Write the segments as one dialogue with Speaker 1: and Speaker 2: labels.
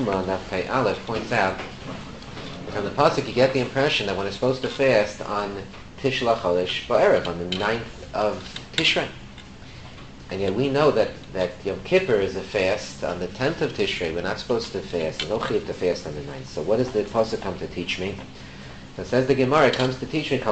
Speaker 1: Yoma, Nafkai Aleph, points out that from the pasuk you get the impression that one is supposed to fast on Tish Chodesh Ba'erev, on the 9th of Tishrei. And yet we know that Yom Kippur is a fast on the 10th of Tishrei. We're not supposed to fast. There's no chiyuv to fast on the 9th. So what does the pasuk come to teach me? So it says the Gemara, it comes to teach me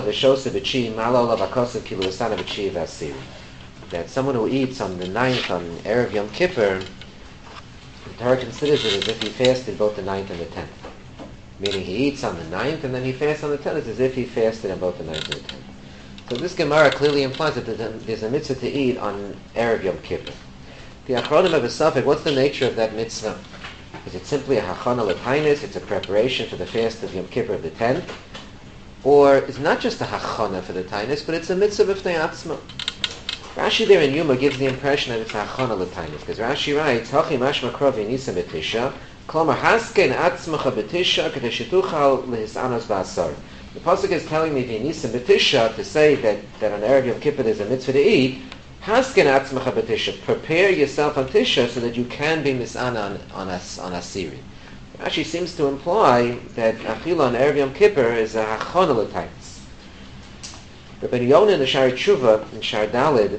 Speaker 1: that someone who eats on the 9th, on Erev Yom Kippur, the Torah considers it as if he fasted both the 9th and the 10th. Meaning he eats on the 9th and then he fasts on the 10th. It's as if he fasted on both the 9th and the 10th. So this Gemara clearly implies that there's a mitzvah to eat on Erev Yom Kippur. The Achronim have a suffix. What's the nature of that mitzvah? Is it simply a hachana l'tainis? It's a preparation for the fast of Yom Kippur of the 10th? Or it's not just a hachana for the tainis, but it's a mitzvah b'fnei atzma? Rashi there in Yuma gives the impression that it's a hachana l'tainis, because Rashi writes, Hachi mashma krov yinisa b'tisha, klomar hasken atzmacha b'tisha, k'tei shetuchal lehisanos ba'asar. The pasuk is telling me v'yinisa b'tisha to say that on Erev Yom Kippur there's a mitzvah to eat. Hasken atzmacha b'tisha. Prepare yourself on Tisha so that you can be misana on Asiri. Rashi seems to imply that achila on Erev Yom Kippur is a hachana l'tainis. Rabbi Yonah in the Shari Tshuva, in Shar Dalid,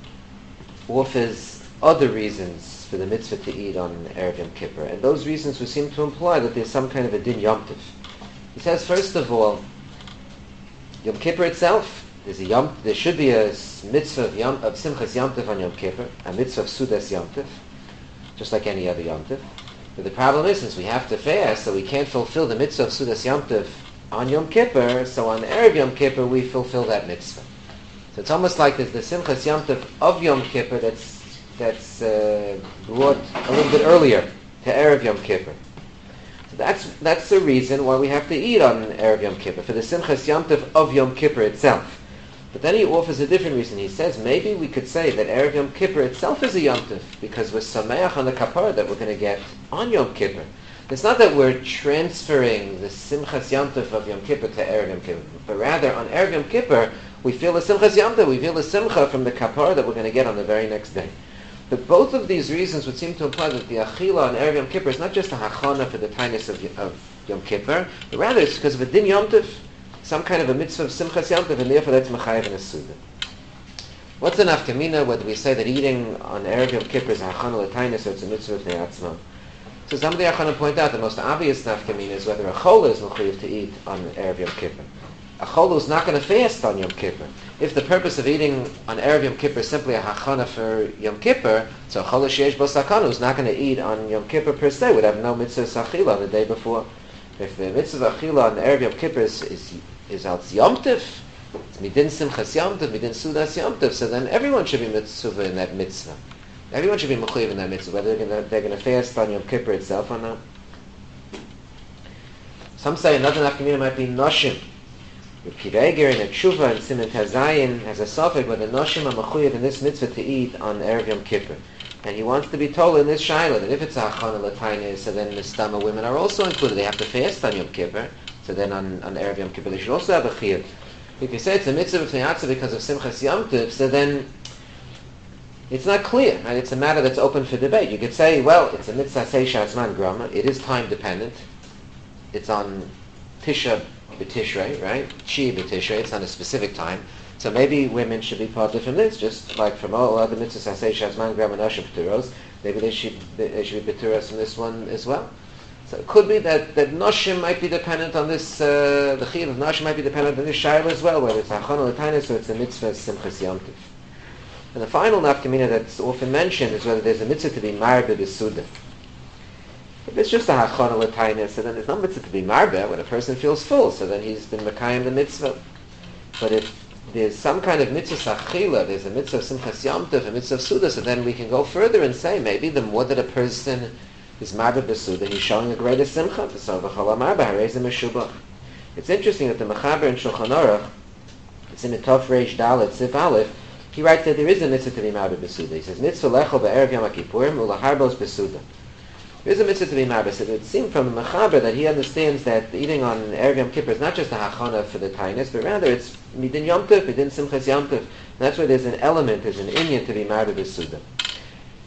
Speaker 1: offers other reasons for the mitzvah to eat on Erev Yom Kippur. And those reasons would seem to imply that there's some kind of a din Yom Tov. He says, first of all, Yom Kippur itself, there should be a mitzvah of Simchas Yom Tov on Yom Kippur, a mitzvah of Sudas Yom Tov, just like any other Yom Tov. But the problem is, since we have to fast, so we can't fulfill the mitzvah of Sudas Yom Tov on Yom Kippur, so on Erev Yom Kippur we fulfill that mitzvah. So it's almost like there's the Simchas Yom Tov of Yom Kippur that's brought a little bit earlier to Erev Yom Kippur. So that's the reason why we have to eat on Erev Yom Kippur, for the Simchas Yom Tov of Yom Kippur itself. But then he offers a different reason. He says maybe we could say that Erev Yom Kippur itself is a Yom Tov, because we're sameach on the kapara that we're going to get on Yom Kippur. It's not that we're transferring the Simchas Yom Tov of Yom Kippur to Erev Yom Kippur, but rather on Erev Yom Kippur we feel the Simchas Yom Tov, we feel the Simcha from the kapara that we're going to get on the very next day. But both of these reasons would seem to imply that the achila on Erev Yom Kippur is not just a hachana for the tainis of Yom Kippur, but rather it's because of a din Yom Tov, some kind of a mitzvah of Simchas Yom Tov, and therefore that's mechayev and a suda. What's the nafkamina, whether we say that eating on Erev Yom Kippur is a hachana l'tainis or it's a mitzvah of ne'atzma? So some of the Achanim point out the most obvious nafkamina is whether a chol is mechayev to eat on Erev Yom Kippur. A chol is not going to fast on Yom Kippur. If the purpose of eating on Erev Yom Kippur is simply a hachana for Yom Kippur, so a chol sheyesh bo sakana who's not going to eat on Yom Kippur per se would have no mitzvah achila on the day before. If the mitzvah achila on Erev Yom Kippur is al Yom Tov, it's midin simchas Yom Tov, midin sudas Yom Tov, so then everyone should be mitzvah in that mitzvah. Everyone should be mechayev in that mitzvah, whether they're going to fast on Yom Kippur itself or not. Some say another nafkamina might be noshim. Reb Kiveger in a tshuva and Siman Tazayin has a suffix where the noshim are mechuyev in this mitzvah to eat on Erev Yom Kippur. And he wants to be told in this shaila that if it's a hachana l'tainis, so then mistama women are also included. They have to fast on Yom Kippur, so then on Erev Yom Kippur they should also have a chiyuv. If you say it's a mitzvah of ne'atzah because of Simchas Yom Tov, so then it's not clear, right? It's a matter that's open for debate. You could say, well, it's a mitzvah seisha atzman grama. It is time dependent. It's on Tisha B'Tishrei, right? Chi B'Tishrei. It's on a specific time. So maybe women should be parted from this, just like from all other mitzvahs seisha atzman grama nashim p'turos. Maybe they should be p'turos from this one as well. So it could be that noshim might be dependent on this. The chiyuv of noshim might be dependent on this shayla as well, whether it's hachana l'tainis or it's a mitzvah simchas yom tov. And the final nafkamina that's often mentioned is whether there's a mitzvah to be marbe b'suda. If it's just a hachana l'tainis, so then there's no mitzvah to be marbe when a person feels full, so then he's been mekayim the mitzvah. But if there's some kind of mitzvah sachila, there's a mitzvah of simchas yom tov, a mitzvah of suda, so then we can go further and say maybe the more that a person is marbe b'suda, he's showing a greater simcha. So v'chol marbe harezim meshubach. It's interesting that the Mechaber in Shulchan Aruch, it's in the Tov Reish Dalet Sif Aleph, he writes that there is a mitzvah to be marbe b'suda. He says, mitzvah lechol b'erev Yom HaKippurim ulaharbos b'suda. There is a mitzvah to be marbe. So it would seem from the Mechaber that he understands that eating on Erev Yom Kippur is not just a hachana for the tainis, but rather it's midin Yom Tov, midin simchas Yom Tov. And that's where there's an element, there's an inyan to be marbe b'suda.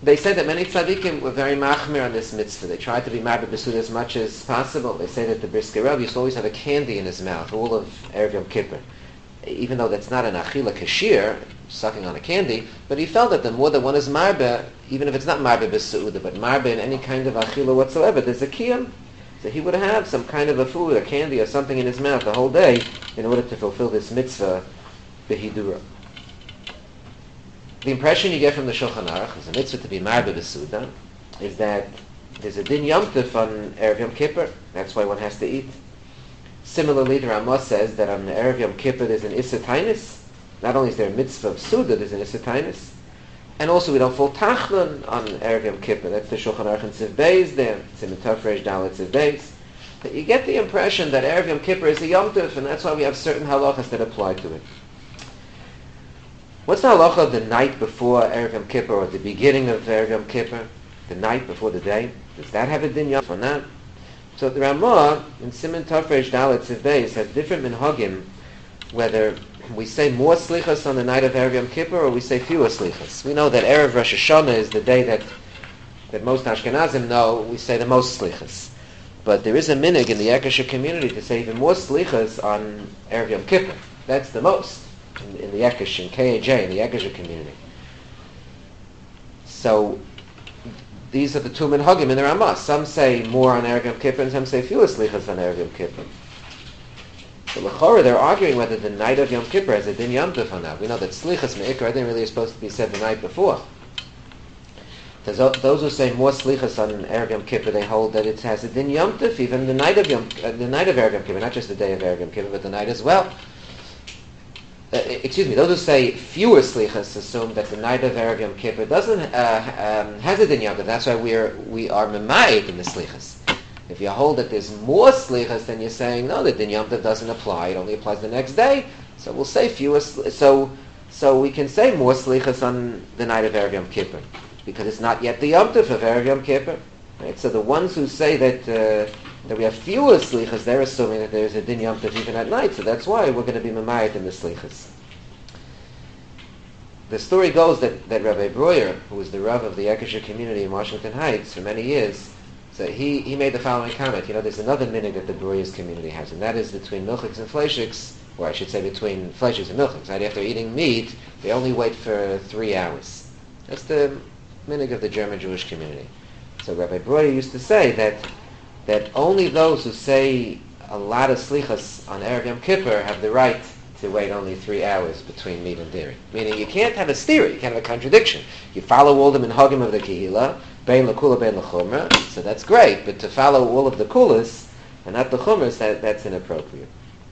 Speaker 1: They said that many tzaddikim were very machmir on this mitzvah. They tried to be marbe b'suda as much as possible. They say that the Brisker Rebbe used to always have a candy in his mouth all of Erev Yom Kippur. Even though that's not an achila kashir, sucking on a candy, but he felt that the more that one is marbe, even if it's not marbe b'suda, but marbe in any kind of achila whatsoever, there's a kiyam. So he would have some kind of a food, a candy or something in his mouth the whole day in order to fulfill this mitzvah b'hidura. The impression you get from the Shulchan Aruch, as a mitzvah to be marbe b'suda, is that there's a din Yom Tov on Erev Yom Kippur. That's why one has to eat. Similarly, the Ramah says that on Erev Yom Kippur there's an Issa Tainus. Not only is there a mitzvah of Suda, there's an Issa Tainus. And also we don't fall Tachlon on Erev Yom Kippur. That's the Shulchan Aruch and Tziv Beis there. Siman Tov Reish Dalet Tziv Beis. But you get the impression that Erev Yom Kippur is a Yom Tov, and that's why we have certain halachas that apply to it. What's the halacha of the night before Erev Yom Kippur, or the beginning of Erev Yom Kippur? The night before the day? Does that have a din Yom Tov or not? So the Ramah in Siman Tov Reish Dalet Tziv Beis has different minhagim, whether we say more slichas on the night of Erev Yom Kippur or we say fewer slichas. We know that Erev Rosh Hashanah is the day that most Ashkenazim know we say the most slichas. But there is a minig in the Ekesha community to say even more slichas on Erev Yom Kippur. That's the most in the Ekesh, in KAJ, in the Ekesha community. So these are the two minhagim in the Ramah. Some say more on Erev Yom Kippur and some say fewer slichas on Erev Yom Kippur. So l'chora, they're arguing whether the night of Yom Kippur has a din Yom Tov or not. We know that slichas me'ikar didn't really supposed to be said the night before. Those who say more slichas on Erev Yom Kippur, they hold that it has a din Yom Tov, even the night of Erev Yom Kippur, not just the day of Erev Yom Kippur, but the night as well. Those who say fewer slichas assume that the night of Erev Yom Kippur doesn't has a din Yom Tov. That's why we are memayit in the slichas. If you hold that there's more slichas, then you're saying no, the din Yom Tov doesn't apply. It only applies the next day. So we'll say fewer. So we can say more slichas on the night of Erev Yom Kippur because it's not yet the Yom Tov of Erev Yom Kippur. Right? So the ones who say that we have fewer slichas, they're assuming that there's a din Yom Tov even at night. So that's why we're going to be memayit in the slichas. The story goes that Rabbi Breuer, who was the Rav of the Ekesha community in Washington Heights for many years, so he made the following comment. There's another minhag that the Breuer's community has, and that is between milchiks and fleishiks, or I should say between fleishiks and milchiks. Right after eating meat, they only wait for 3 hours. That's the minhag of the German Jewish community. So Rabbi Breuer used to say that only those who say a lot of slichas on Erev Yom Kippur have the right to wait only 3 hours between meat and dairy. Meaning you can't have a stira, you can't have a contradiction. You follow all the minhagim of the Kehillah, bein l'kula, bein l'chumra, so that's great, but to follow all of the kulas and not the chumras, that's inappropriate.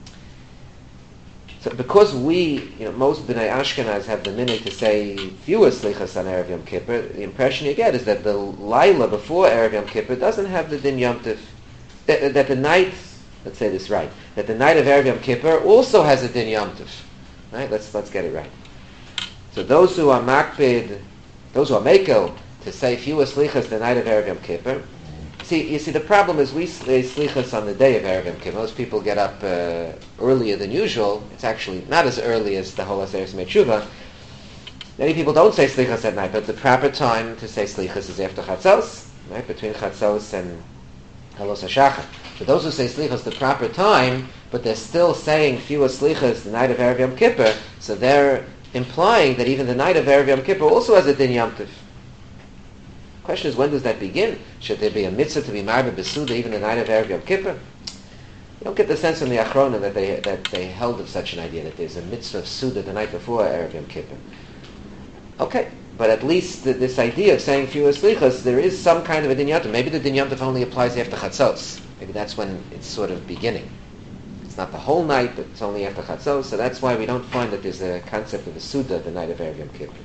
Speaker 1: So because most B'nai Ashkenaz have the minhag to say fewer slichas on Erev Yom Kippur, the impression you get is that the Laila before Erev Yom Kippur doesn't have the din Yom Tov, that the night, let's say this right, that the night of Erev Yom Kippur also has a din Yom Tov. Right? Let's get it right. So those who are makpid, those who are mekel, to say fewer slichas the night of Erev Yom Kippur. You see, the problem is we say slichas on the day of Erev Yom Kippur. Most people get up earlier than usual. It's actually not as early as the whole Aseres Metshuva. Many people don't say slichas at night, but the proper time to say slichas is after Chatzos, right? Between Chatzos and Halos HaShachar. For those who say slichas the proper time, but they're still saying fewer slichas the night of Erev Yom Kippur, so they're implying that even the night of Erev Yom Kippur also has a din Yom Tov. The question is, when does that begin? Should there be a mitzvah to be marbe b'suda even the night of Erev Yom Kippur? You don't get the sense from the Achronim that they held of such an idea, that there's a mitzvah of suda the night before Erev Yom Kippur. Okay, but at least this idea of saying fewer slichas, there is some kind of a din Yom Tov. Maybe the din Yom Tov only applies after Chatzos. Maybe that's when it's sort of beginning. It's not the whole night, but it's only after Chatzos, so that's why we don't find that there's a concept of a suda the night of Erev Yom Kippur.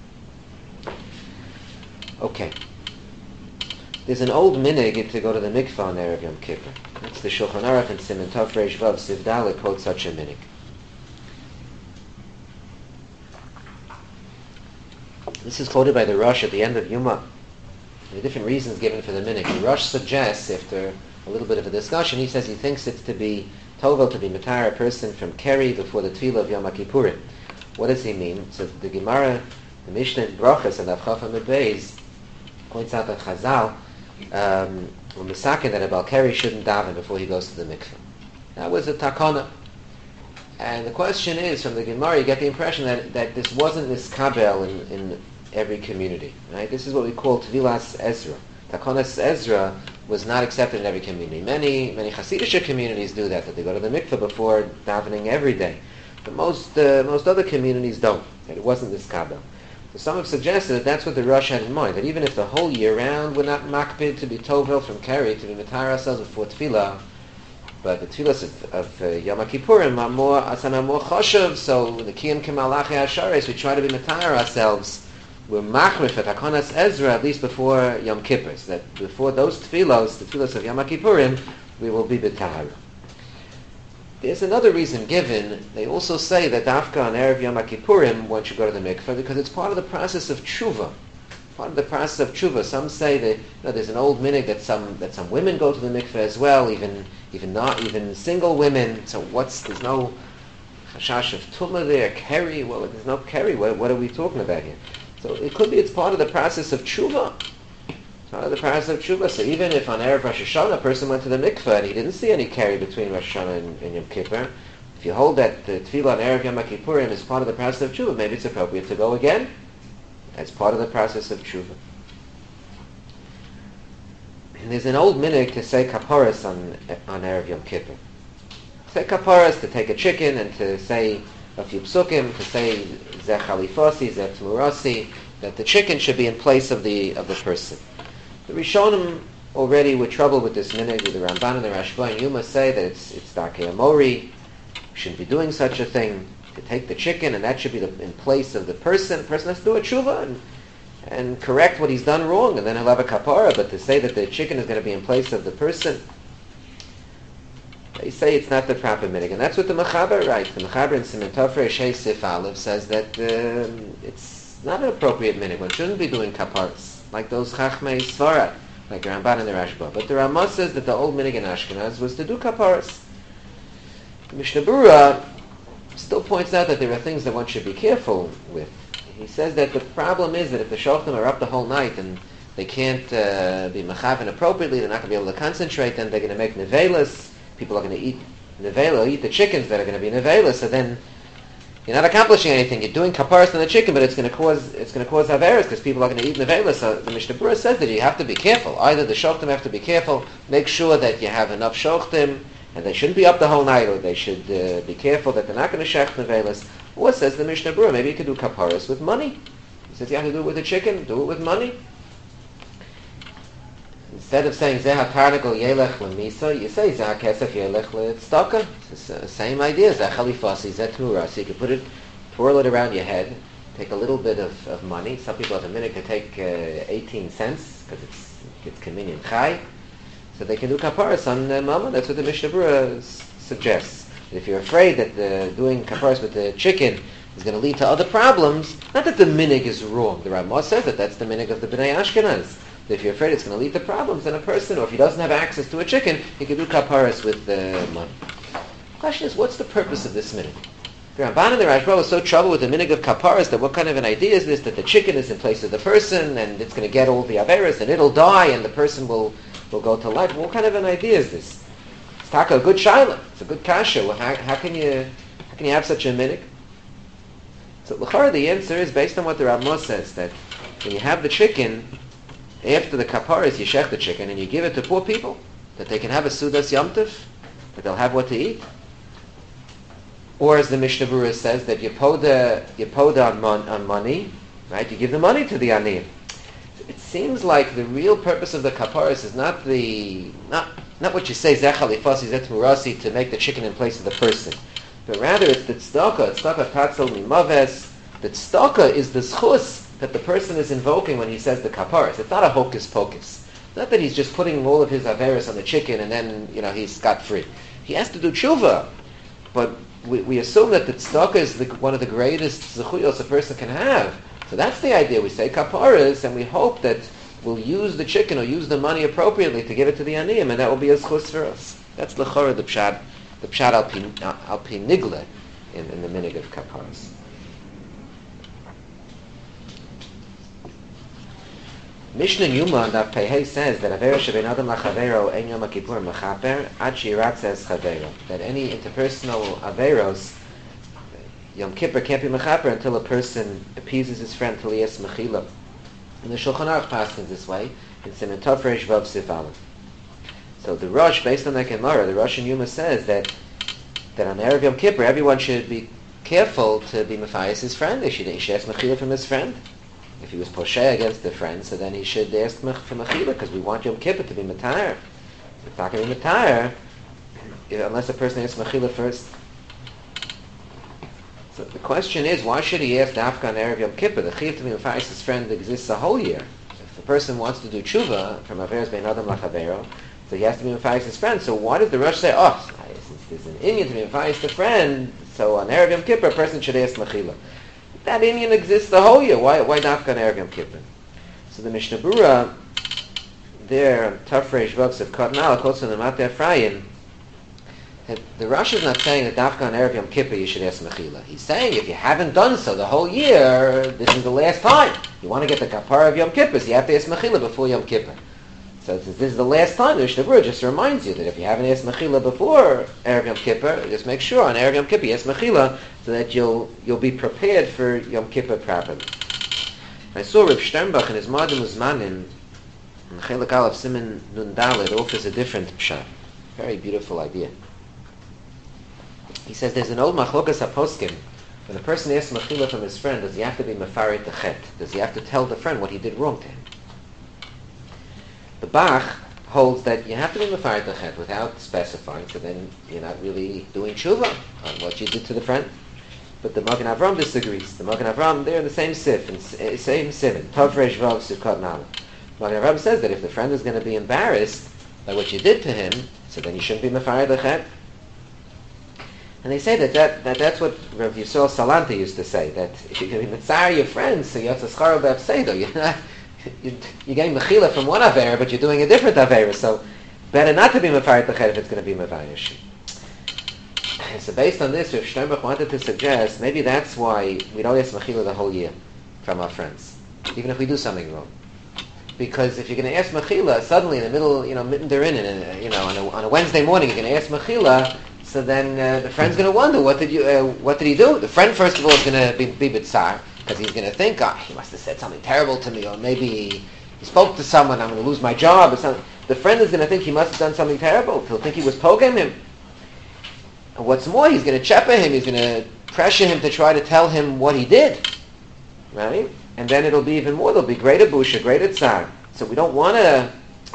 Speaker 1: Okay. There's an old minhag to go to the mikvah on Erev Yom Kippur. It's the Shulchan Aruch and Siman Tov Reish Vav Siv Dalet quote such a minhag. This is quoted by the Rosh at the end of Yuma. There are different reasons given for the minhag. The Rosh suggests, after a little bit of a discussion, he says he thinks it's to be tovel, to be matar a person from Keri before the Tefillah of Yom Kippurim. What does he mean? So the Gemara, the Mishnah Brachas and Avchafa Medbeis points out that Chazal were misaken that a Balkari shouldn't daven before he goes to the mikveh. That was a takana. And the question is, from the Gemara, you get the impression that this wasn't miskabel in every community. Right? This is what we call Tevilas Ezra. Takonas Ezra was not accepted in every community. Many Hasidic communities do that they go to the mikveh before davening every day. But most other communities don't. That it wasn't miskabel. So some have suggested that that's what the Rosh had in mind, that even if the whole year round we're not makpid to be tovel from Keri, to be matar ourselves before tefillah, but the tefillahs of Yom Kippurim are more choshev, so the Kiyam Kemalachi Hasharis, we try to be matar ourselves. We're machrif at Hakonas Ezra, at least before Yom Kippur, so that before those tefillos, the tefillos of Yom Kippurim, we will be b'tahara. There's another reason given. They also say that Dafka on Erev Yom Kippurim one should go to the mikveh because it's part of the process of tshuva. Part of the process of tshuva. Some say that there's an old minhag that some women go to the mikveh as well, even single women. So there's no chashash of tumah there, keri. Well, there's no keri. What are we talking about here? So it could be it's part of the process of tshuva. Part of the process of tshuva. So even if on Erev Rosh Hashanah a person went to the mikveh and he didn't see any keri between Rosh Hashanah and Yom Kippur, if you hold that the tefillah on Erev Yom Kippurim is part of the process of tshuva, maybe it's appropriate to go again as part of the process of tshuva. And there's an old minhag to say kaparas on Erev Yom Kippur. Say kaparas, to take a chicken and to say a few psukim, to say zeh chalifasi, zeh tmurasi, that the chicken should be in place of the person. The Rishonim already were troubled with this minhag. The Ramban and the Rashba and Yuma say that it's Darkei Amori. We shouldn't be doing such a thing. To take the chicken and that should be in place of the person. The person has to do a tshuva and correct what he's done wrong, and then he'll have a kapara. But to say that the chicken is going to be in place of the person, they say it's not the proper minhag, and that's what the Mechaber writes. The Mechaber in Siman Tofrei Shei Sif Aleph says that it's not an appropriate minhag. One shouldn't be doing kaparas like those Chachmei Svarad, like the Ramban and the Rashba. But the Ramah says that the old minhag in Ashkenaz was to do kaparas. The Mishnah Berurah still points out that there are things that one should be careful with. He says that the problem is that if the shoftim are up the whole night and they can't be mechaven appropriately, they're not going to be able to concentrate, then they're going to make nevelas. People are going to eat nevela, eat the chickens that are going to be nevelas, so then you're not accomplishing anything. You're doing kaparas on the chicken, but it's going to cause averas because people are going to eat nevela. So the Mishnah Berurah says that you have to be careful. Either the shoftim have to be careful, make sure that you have enough shoftim, and they shouldn't be up the whole night, or they should be careful that they're not going to shech nevelas. Or says the Mishnah Berurah, maybe you could do kaparas with money. He says you have to do it with a chicken, do it with money. Instead of saying Zeh HaTarnagol Yelech L'Misa, you say Zeh HaKesef Yelech L'Tzedakah. It's the same idea. Zeh Chalifasi, Zeh Tmura. So you can twirl it around your head, take a little bit of money. Some people have a minute to take 18 cents because it's convenient chai. So they can do kaparas on Mama. That's what the Mishnah Berurah suggests. If you're afraid that doing kaparas with the chicken is going to lead to other problems, not that the minhag is wrong. The Ramah says that that's the minhag of the Bnei Ashkenaz. If you're afraid it's going to lead to problems, then a person, or if he doesn't have access to a chicken, he can do kaparas with money. The question is, what's the purpose of this minhag? The Ramban and the Rashba was so troubled with the minhag of kaparas that what kind of an idea is this, that the chicken is in place of the person, and it's going to get all the averas, and it'll die, and the person will go to life. What kind of an idea is this? It's taka a good shaila. It's a good kasha. Well, how can you have such a minhag? So l'chara, the answer is based on what the Ramah says, that when you have the chicken, after the kaparas, you shech the chicken and you give it to poor people, that they can have a sudas yomtiv, that they'll have what to eat. Or as the Mishnah Berurah says, that you poda on money, right? You give the money to the aniyim. It seems like the real purpose of the kaparas is not what you say, zeh chalifasi, zeh tmurasi, to make the chicken in place of the person, but rather it's the tzedakah tatzel mimaves. The tzedakah is the schus that the person is invoking when he says the kaparas. It's not a hocus pocus. Not that he's just putting all of his averis on the chicken and then he's scot free. He has to do tshuva, but we assume that the tzedakah is one of the greatest zechuyos a person can have. So that's the idea. We say kaparas, and we hope that we'll use the chicken or use the money appropriately to give it to the aniyim, and that will be a schus for us. That's l'chora the pshat al pi nigle in the minhag of kaparas. Mishnah Yuma on Daf Pehei says that Avera shebein adam lachavero ein Yom Kippur mechaper ad sheyiratz es chavero. That any interpersonal averos, Yom Kippur can't be mechaper until a person appeases his friend till he has mechila. And the Shulchan Aruch passes this way in Siman Tov Reish Vav Sif Aleph. So the Rosh, based on that Gemara, the Rosh in Yuma says that on Erev Yom Kippur, everyone should be careful to be mefayis his friend. He should ask mechila from his friend. If he was posheh against the friend, so then he should ask for mechila, because we want Yom Kippur to be matayr. If it's not going to be matayr, unless a person asks mechila first. So the question is, why should he ask dafka on Erev Yom Kippur? The chiyuv to be mefayis his friend exists a whole year. If a person wants to do tshuva from averos bein adam lachavero, so he has to be mefayis his friend. So why did the Rosh say, since there's an inyan to be mefayis the friend, so on Erev Yom Kippur a person should ask mechila? That inyan exists the whole year. Why dafka on Erev Yom Kippur? So the Mishnah Berurah there, Tov Reish Vav of Katan Aleph, also in the Mateh Ephraim, the Rosh is not saying that dafka on Erev Yom Kippur you should ask mechila. He's saying if you haven't done so the whole year, this is the last time. You want to get the kapara of Yom Kippur, so you have to ask mechila before Yom Kippur. So since this is the last time, the Mishnah Berurah just reminds you that if you haven't asked mechila before Erev Yom Kippur, just make sure on Erev Yom Kippur you ask mechila so that you'll be prepared for Yom Kippur properly. I saw Reb Sternbach in his Ma'adim Uzmanim in Chelek Aleph Siman Nun Daled offers a different pshat. Very beautiful idea. He says there's an old machlokas haposkim. When a person asks mechila from his friend, does he have to be mefaret the chet? Does he have to tell the friend what he did wrong to him? The Bach holds that you have to be mefaret the chet without specifying, so then you're not really doing tshuva on what you did to the friend. But the Magen Avram disagrees. The Magen Avram, they're in the same sif, same siman, Tov Reish Vav Sif Katan Aleph. Magen Avram says that if the friend is going to be embarrassed by what you did to him, so then you shouldn't be mefaret the chet. And they say that's what Rav Yisrael Salanter used to say, that if you're going to be mitzar your friends, so you have to schar b'apseido. You're getting mechila from one avera, but you're doing a different avera. So better not to be mefaret the chet if it's going to be mevayish. So based on this, Rav Sternbach wanted to suggest maybe that's why we don't ask mechila the whole year from our friends, even if we do something wrong. Because if you're going to ask mechila suddenly in the middle, mitten therein, on a Wednesday morning, you're going to ask mechila. So then the friend's going to wonder, what did he do? The friend, first of all, is going to be bitzar, because he's going to think, he must have said something terrible to me, or maybe he spoke to someone, I'm going to lose my job, or something. The friend is going to think he must have done something terrible. He'll think he was poking him. And what's more, he's going to cheper him, he's going to pressure him to try to tell him what he did. Right? And then it'll be even more, there'll be greater busha, greater tsar. So we don't want to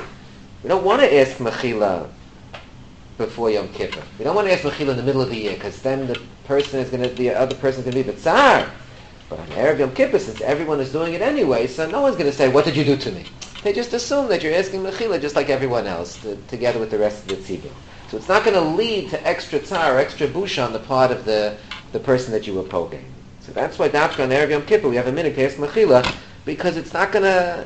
Speaker 1: ask mechila before Yom Kippur. We don't want to ask mechila in the middle of the year, because then the other person is going to be bitzar. But on Erev Yom Kippur, since everyone is doing it anyway, so no one's going to say, what did you do to me? They just assume that you're asking mechila just like everyone else, together with the rest of the tzibur. So it's not going to lead to extra tsar or extra busha on the part of the person that you were poking. So that's why dafka on Erev Yom Kippur we have a minute to ask mechila, because it's not going to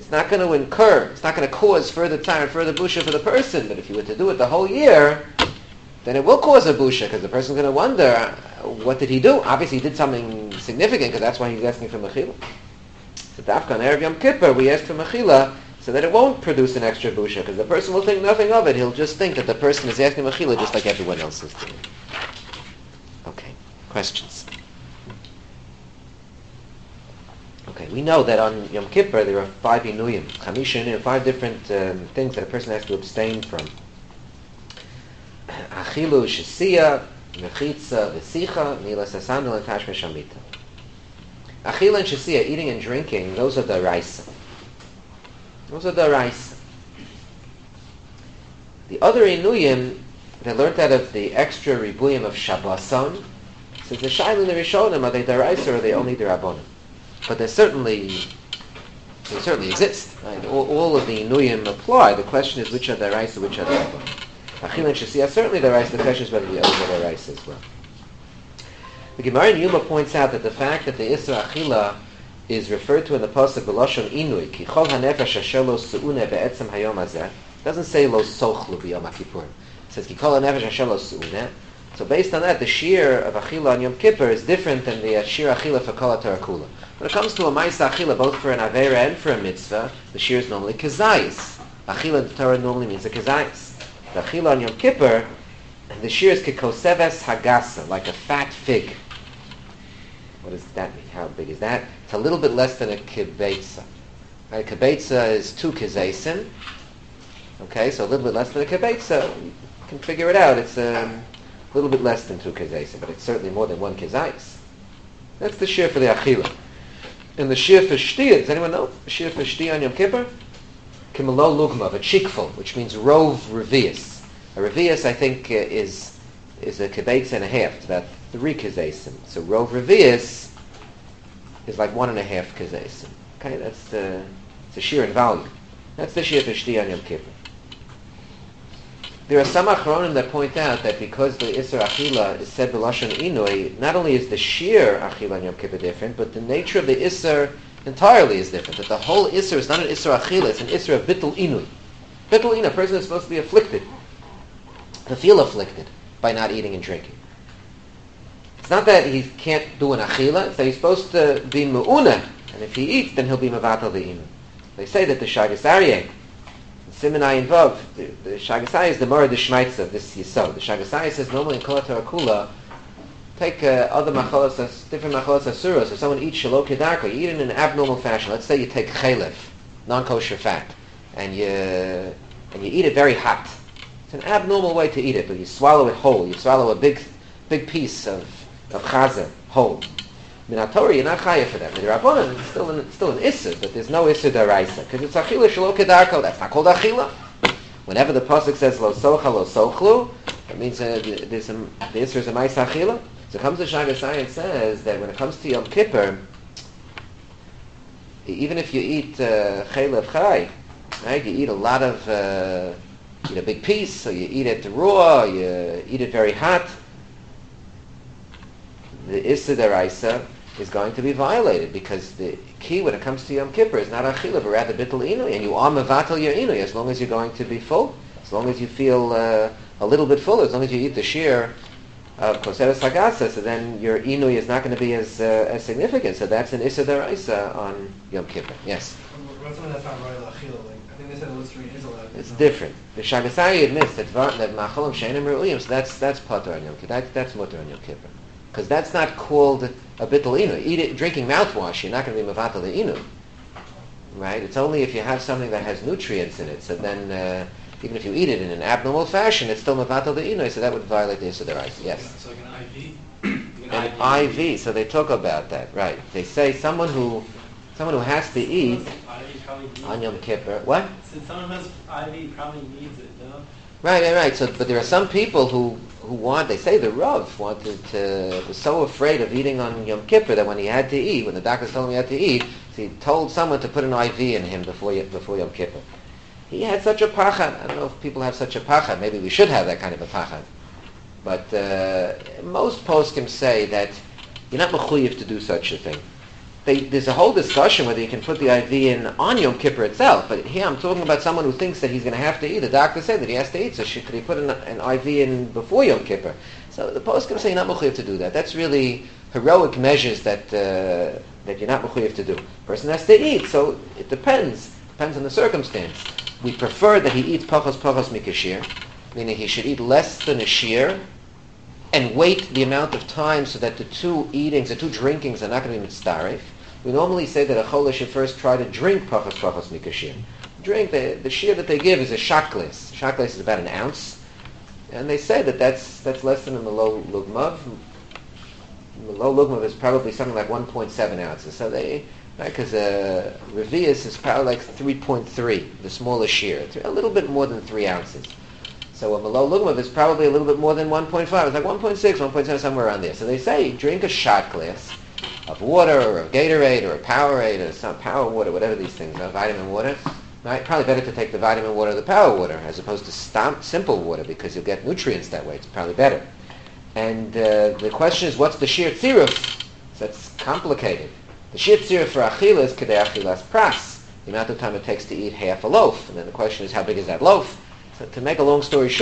Speaker 1: cause further tsar and further busha for the person. But if you were to do it the whole year, then it will cause a busha, because the person's going to wonder, what did he do? Obviously he did something significant, because that's why he's asking for mechila. So dafka on Erev Yom Kippur we ask for mechila, so that it won't produce an extra busha, because the person will think nothing of it. He'll just think that the person is asking mechila just like everyone else is doing. Okay, questions? Okay, we know that on Yom Kippur there are 5 inuyim, chamisha, 5 different things that a person has to abstain from. Achilu, shesiya, mechitza, vesicha, milas hasanul, and tashmish hamita. Achila and shesiya, eating and drinking, those are the raisa. The other inuyim, they learned out of the extra ribuyim of Shabboson. Since the shaila in the Rishonim, are they deraisa or are they only derabonim? But they certainly exist. Right? All of the inuyim apply. The question is which are deraisa, which are derabonim. Achila and shesiya certainly deraisa. The question is whether the others are deraisa as well. The Gemara in Yuma points out that the fact that the Isra Achila is referred to in the pasuk b'lashon inui ki chol hanefesh asher lo su'une be'etzem hayom hazeh, doesn't say lo sochlu b'yom kippur. It says ki chol hanefesh asher lo su'une, So based on that, the shear of Achila on Yom Kippur is different than the shear Achila for Kol HaTorah Kula. When it comes to a Ma'aseh Achila, both for an Aveira and for a Mitzvah, the shear is normally Kezayis. Achila in the Torah normally means a Kezayis. The Achila on Yom Kippur, the shear is Kekoseves Hagasa, like a fat fig. What does that mean? How big is that? It's a little bit less than a Kibetza. Right? Kibetza is 2 Kezesim. Okay, so a little bit less than a Kibetza. You can figure it out. It's a little bit less than 2 Kezesim, but it's certainly more than 1 Kezais. That's the shear for the Achila. And the shear for Shtia, does anyone know? The shear for Shtia on Yom Kippur? Kimelo Lugmav, a chikful, which means rov revius. A revius, I think, is a kibetz and a half. It's about 3 kezesim. So rov revius is like 1.5 kezesim. Okay, that's the shear in value. That's the shear for Shtia on Yom Kippur. There are some achronim that point out that because the Isser Achila is said b'lashon inui, not only is the shear Achila on Yom Kippur different, but the nature of the Isser entirely is different. That the whole Isser is not an Isser Achila, it's an Isser of Bittul Inui. Bittul Inui, a person is supposed to be afflicted, to feel afflicted by not eating and drinking. It's not that he can't do an Achila, it's that he's supposed to be Mu'una, and if he eats, then he'll be Mavatal the Inu. They say that the Shagas Aryeh, Simonai Vav, the Shagasai is the Mora de Shmaitza of this Yisod. The Shagasai says normally in Kol HaTorah Kula, take other macholas, different macholas asuros. If someone eats shalok kedarko, you eat it in an abnormal fashion. Let's say you take chalef, non-kosher fat, and you eat it very hot. It's an abnormal way to eat it, but you swallow it whole. You swallow a big piece of chazer whole. Minatori, you're not chayav for that. Midrabanan, it's still an isser, but there's no isser daraisa because it's achila shalok kedarko. That's not called achila. Whenever the pasuk says lo socha lo sochlu, that means the isser is a ma'aseh achila. So it comes to Shagasai and says that when it comes to Yom Kippur, even if you eat chaylev chai, right, you eat a lot of, eat a big piece, so you eat it raw, you eat it very hot, the Issa Daraisa is going to be violated because the key when it comes to Yom Kippur is not Achila, but rather Bittul Inui, and you are Mevatel your Inui as long as you're going to be full, as long as you feel a little bit full, as long as you eat the shear of Koseres Hagasa, so then your Inui is not going to be as significant. So that's an Issa Daraisa on Yom Kippur. Yes?
Speaker 2: What's something that's not Royal Achila? Like, I think they said the Listerine is allowed.
Speaker 1: It's different. The Shagasai admits that Macholim Sheinim Re'uyim, so that's Potter on Yom Kippur. That's Mutter on Yom Kippur. Because that's not called a Bittul Inu. Drinking mouthwash, you're not going to be Mevatel the Inu. Right? It's only if you have something that has nutrients in it. So then, even if you eat it in an abnormal fashion, it's still Mevatel the Inu, so that would violate the Issa Daraisa. Yes?
Speaker 3: So like an IV?
Speaker 1: An IV, so they talk about that, right. They say someone who has to eat on Yom Kippur. What?
Speaker 3: Since someone who has IV probably needs it, no?
Speaker 1: Right. So, but there are some people who want, they say the Rav was so afraid of eating on Yom Kippur that when he had to eat, when the doctors told him he had to eat, so he told someone to put an IV in him before Yom Kippur. He had such a pachad. I don't know if people have such a pachad. Maybe we should have that kind of a pachad. But most poskim say that you're not mechuyev to do such a thing. There's a whole discussion whether you can put the IV in on Yom Kippur itself. But here I'm talking about someone who thinks that he's going to have to eat. The doctor said that he has to eat, so could he put an IV in before Yom Kippur? So the poskim say you're not mechuyev to do that. That's really heroic measures that you're not mechuyev to do. Person has to eat, so it depends. Depends on the circumstance. We prefer that he eats pachos mikashir, meaning he should eat less than a shear, and wait the amount of time so that the two drinkings are not going to be mitzdaref. We normally say that a cholah should first try to drink pachos mikashir. Drink, the shear that they give is a shaklis. Shaklis is about an ounce. And they say that that's less than a melo lugmav. Melo lugmav is probably something like 1.7 ounces. So because revius is probably like 3.3, the smallest shear. It's a little bit more than 3 ounces. So a Melo Lugmav is probably a little bit more than 1.5. It's like 1.6, 1.7, somewhere around there. So they say drink a shot glass of water or of Gatorade or a Powerade or some power water, whatever these things are, vitamin water. Right? Probably better to take the vitamin water or the power water as opposed to simple water because you'll get nutrients that way. It's probably better. And the question is, what's the sheer tziruf? So that's complicated. The sheer tziruf for achila is kedei achilas pras, the amount of time it takes to eat half a loaf. And then the question is, how big is that loaf? So to make a long story short,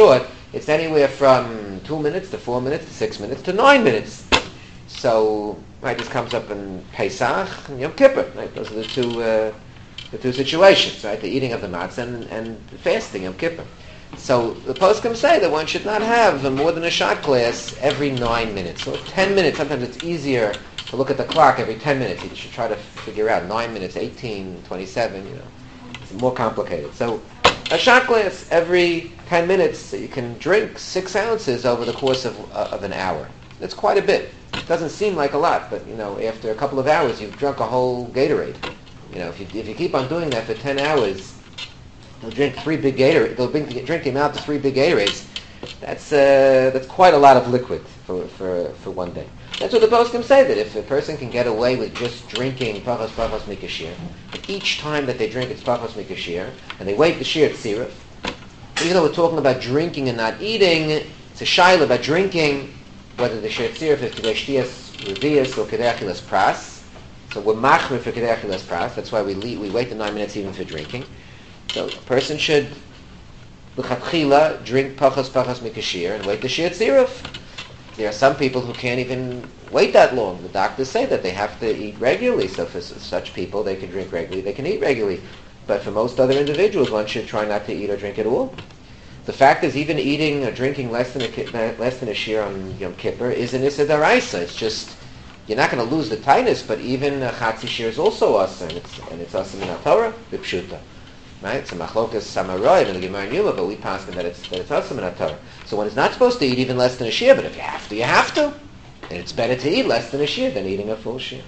Speaker 1: it's anywhere from 2 minutes to 4 minutes to 6 minutes to 9 minutes. So, right, this comes up in Pesach and Yom Kippur. Right, those are the two situations, right? The eating of the matzah and the fasting, Yom Kippur. So the poskim say that one should not have more than a shot glass every 9 minutes. So 10 minutes, sometimes it's easier to look at the clock every 10 minutes. You should try to figure out 9 minutes, 18, 27, It's more complicated. So a shot glass every 10 minutes, so you can drink 6 ounces over the course of an hour. That's quite a bit. It doesn't seem like a lot, but, after a couple of hours, you've drunk a whole Gatorade. If you keep on doing that for 10 hours, they'll drink 3 big Gatorades. They'll drink the amount of 3 big Gatorades. That's quite a lot of liquid for one day. That's what the poskim say, that if a person can get away with just drinking pachos mikashir, each time that they drink it's pachos mikashir, and they wait the shir tziruf, even though we're talking about drinking and not eating, it's a shaila about drinking, whether the shir tziruf is kedei shtiyas revius or kedei achilas pras. So we're machmir for kedei achilas pras. That's why we wait the 9 minutes even for drinking. So a person should l'chatchila drink pachos mikashir and wait the shir tziruf. There are some people who can't even wait that long. The doctors say that they have to eat regularly. So for such people, they can drink regularly, they can eat regularly. But for most other individuals, one should try not to eat or drink at all. The fact is, even eating or drinking less than a shir on Yom Kippur is an issa daraisa. It's just, you're not going to lose the tightness, but even a chatzi shir is also asa, and it's asa min Torah, b'pshuta. Right? It's a machlokas samaroiv in the Gemara and Yuma, but we pass that it's asa min Torah. So one is not supposed to eat even less than a shir, but if you have to, you have to. And it's better to eat less than a shir than eating a full shir.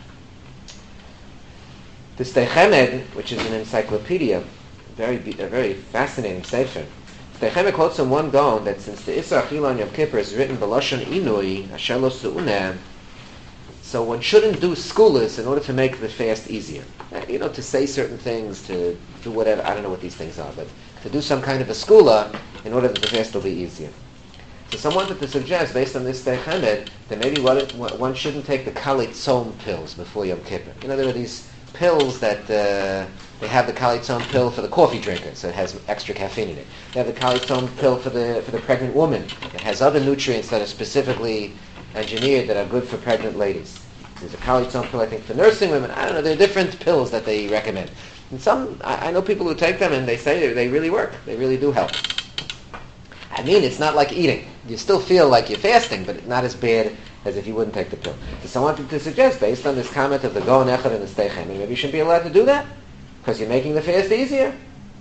Speaker 1: The Sdei Chemed, which is an encyclopedia, a very fascinating sefer. Sdei Chemed quotes in one go that since the Isra Achila on Yom Kippur is written b'lashon inui, asher lo su'uneh, so one shouldn't do skulas in order to make the fast easier. To say certain things, to do whatever, I don't know what these things are, but to do some kind of a skula in order that the fast will be easier. So someone wanted to suggest, based on this Sdei Chemed, that maybe one shouldn't take the Kalitzom pills before Yom Kippur. There are these pills that they have the Kalitzom pill for the coffee drinker, so it has extra caffeine in it. They have the Kalitzom pill for the pregnant woman. It has other nutrients that are specifically engineered that are good for pregnant ladies. There's a Kalitzom pill, I think, for nursing women. I don't know. There are different pills that they recommend. And some, I know people who take them and they say they really work. They really do help. It's not like eating. You still feel like you're fasting, but not as bad as if you wouldn't take the pill. So someone wanted to suggest, based on this comment of the Gaon Echad and the Sdei Chemed, maybe you shouldn't be allowed to do that, because you're making the fast easier.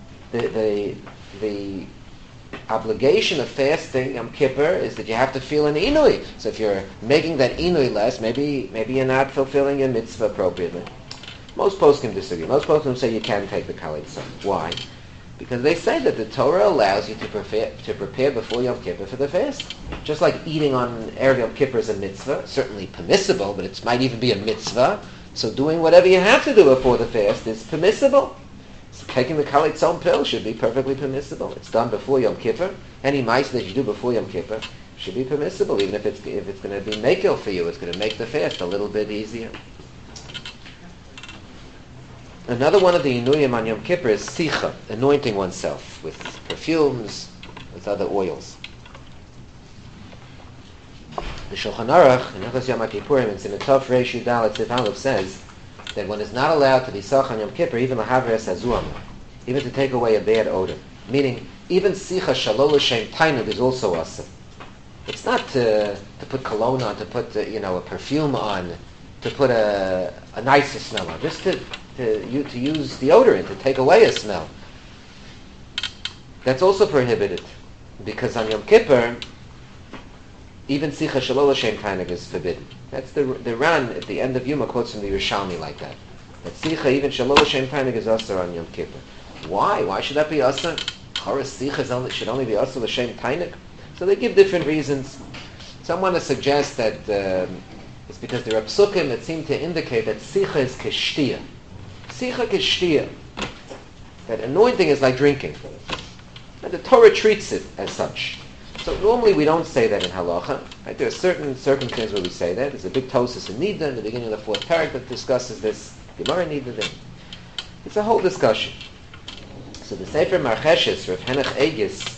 Speaker 1: The obligation of fasting Yom Kippur is that you have to feel an inui. So if you're making that inui less, maybe you're not fulfilling your mitzvah appropriately. Most poskim disagree. Most poskim say you can take the Kalitzom. Why? Because they say that the Torah allows you to prepare before Yom Kippur for the fast. Just like eating on Erev Yom Kippur is a mitzvah, certainly permissible, but it might even be a mitzvah. So doing whatever you have to do before the fast is permissible. So taking the Kalitzom pill should be perfectly permissible. It's done before Yom Kippur. Any mice that you do before Yom Kippur should be permissible, even if it's going to be makil for you. It's going to make the fast a little bit easier. Another one of the inuyim on Yom Kippur is sicha, anointing oneself with perfumes, with other oils. The Shulchan Aruch, in Hilchos Yom Kippurim, in Sinatov Reish Yudal Tziv Aleph, says that one is not allowed to be sach on Yom Kippur, even lahavres hazuam, even to take away a bad odor. Meaning, even sicha shalol l'shem tainug is also asa. It's not to put cologne on, to put a perfume on, to put a nicer smell on, just to use deodorant to take away a smell. That's also prohibited, because on Yom Kippur, even sicha shalol l'shem tainug is forbidden. That's the Ran at the end of Yuma quotes from the Yerushalmi like that. That sicha, even shalol l'shem tainug, is asur on Yom Kippur. Why? Why should that be asur? Choras sicha should only be asur l'shem tainug. So they give different reasons. Some want to suggest that it's because there are psukim that seem to indicate that sicha is k'shtiyah. Sicha k'shtiyah. That anointing is like drinking. And the Torah treats it as such. So normally we don't say that in halacha. Right? There are certain circumstances where we say that. There's a big Tosas in Nida in the beginning of the 4th parak that discusses this. Gemara Nida then. It's a whole discussion. So the Sefer Marcheshes, Rav Henoch Egis,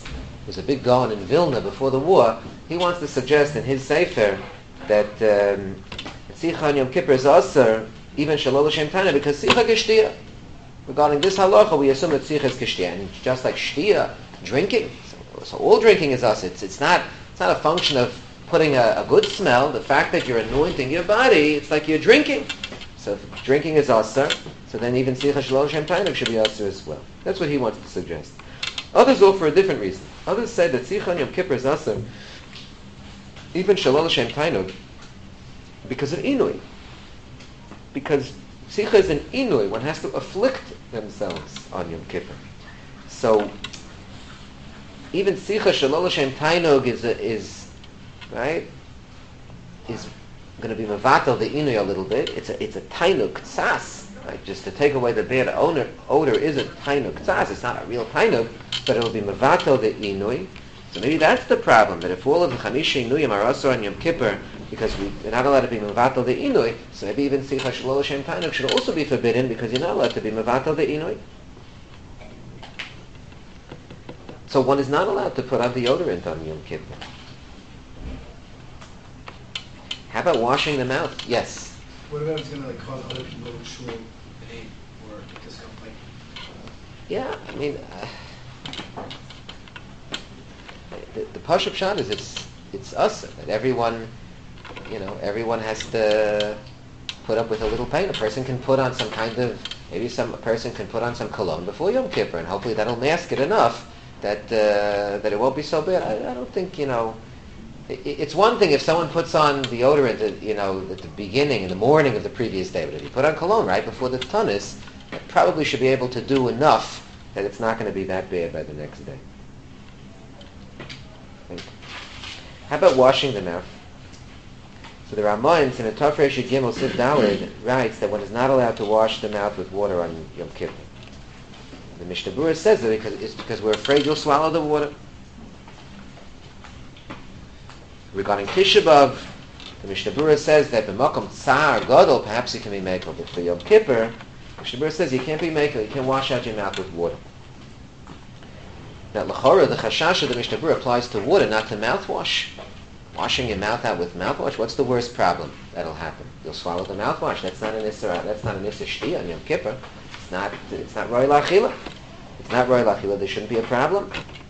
Speaker 1: who's a big Gaon in Vilna before the war, he wants to suggest in his Sefer that Tzicha on Yom Kippur is Aser, even Shalol Hashem Tana, because Tzicha Geshtia. Regarding this halacha, we assume that Tzicha is Geshtia, and just like Shtia, drinking, so all drinking is Aser. It's not a function of putting a good smell. The fact that you're anointing your body, it's like you're drinking. So if drinking is Aser, so then even Tzicha Shalol Hashem Tana should be Aser as well. That's what he wants to suggest. Others go for a different reason. Others say that Tzicha on Yom Kippur is Aser, even Shalol Hashem Tainug, because of Inui. Because Tzicha is an Inui. One has to afflict themselves on Yom Kippur. So even Tzicha Shalol Hashem Tainug is going to be Mavatal the Inui a little bit. It's a Tainug Tzas. Right? Just to take away the bad odor is a Tainug Tzas. It's not a real Tainug, but it will be Mavatal the Inui. So maybe that's the problem, that if all of the Chamisha Inuyim are also on Yom Kippur, because we're not allowed to be Mevatel the Inui, so maybe even Tzicha Shalol Hashem Tainug should also be forbidden, because you're not allowed to be Mevatel the Inui. So one is not allowed to put on deodorant on Yom Kippur. How about washing the mouth? Yes.
Speaker 2: What about it's going to cause other people to shul and hate or discomfort?
Speaker 1: Yeah, I mean, the Pashup Pshat is it's us that everyone has to put up with a little pain. A person can put on some kind of a person can put on some cologne before Yom Kippur, and hopefully that'll mask it enough that it won't be so bad. I don't think it's one thing if someone puts on deodorant at the beginning in the morning of the previous day, but if you put on cologne right before the tanis, it probably should be able to do enough that it's not going to be that bad by the next day. How about washing the mouth? So the Ramah in a Tafresh Gimel Sif Daled writes that one is not allowed to wash the mouth with water on Yom Kippur. The Mishnah Berurah says that it's because we're afraid you'll swallow the water. Regarding Tisha B'Av, the Mishnah Berurah says that b'makom tsar gadol perhaps you can be mekel, but for Yom Kippur, Mishnah Berurah says you can't be mekel, you can't wash out your mouth with water. Now, l'chora, the chashash of the Mishnah Berurah applies to water, not to mouthwash. Washing your mouth out with mouthwash, what's the worst problem that'll happen? You'll swallow the mouthwash. That's not an issa shti on Yom Kippur. It's not roy lachila. It's not roy lachila. There shouldn't be a problem.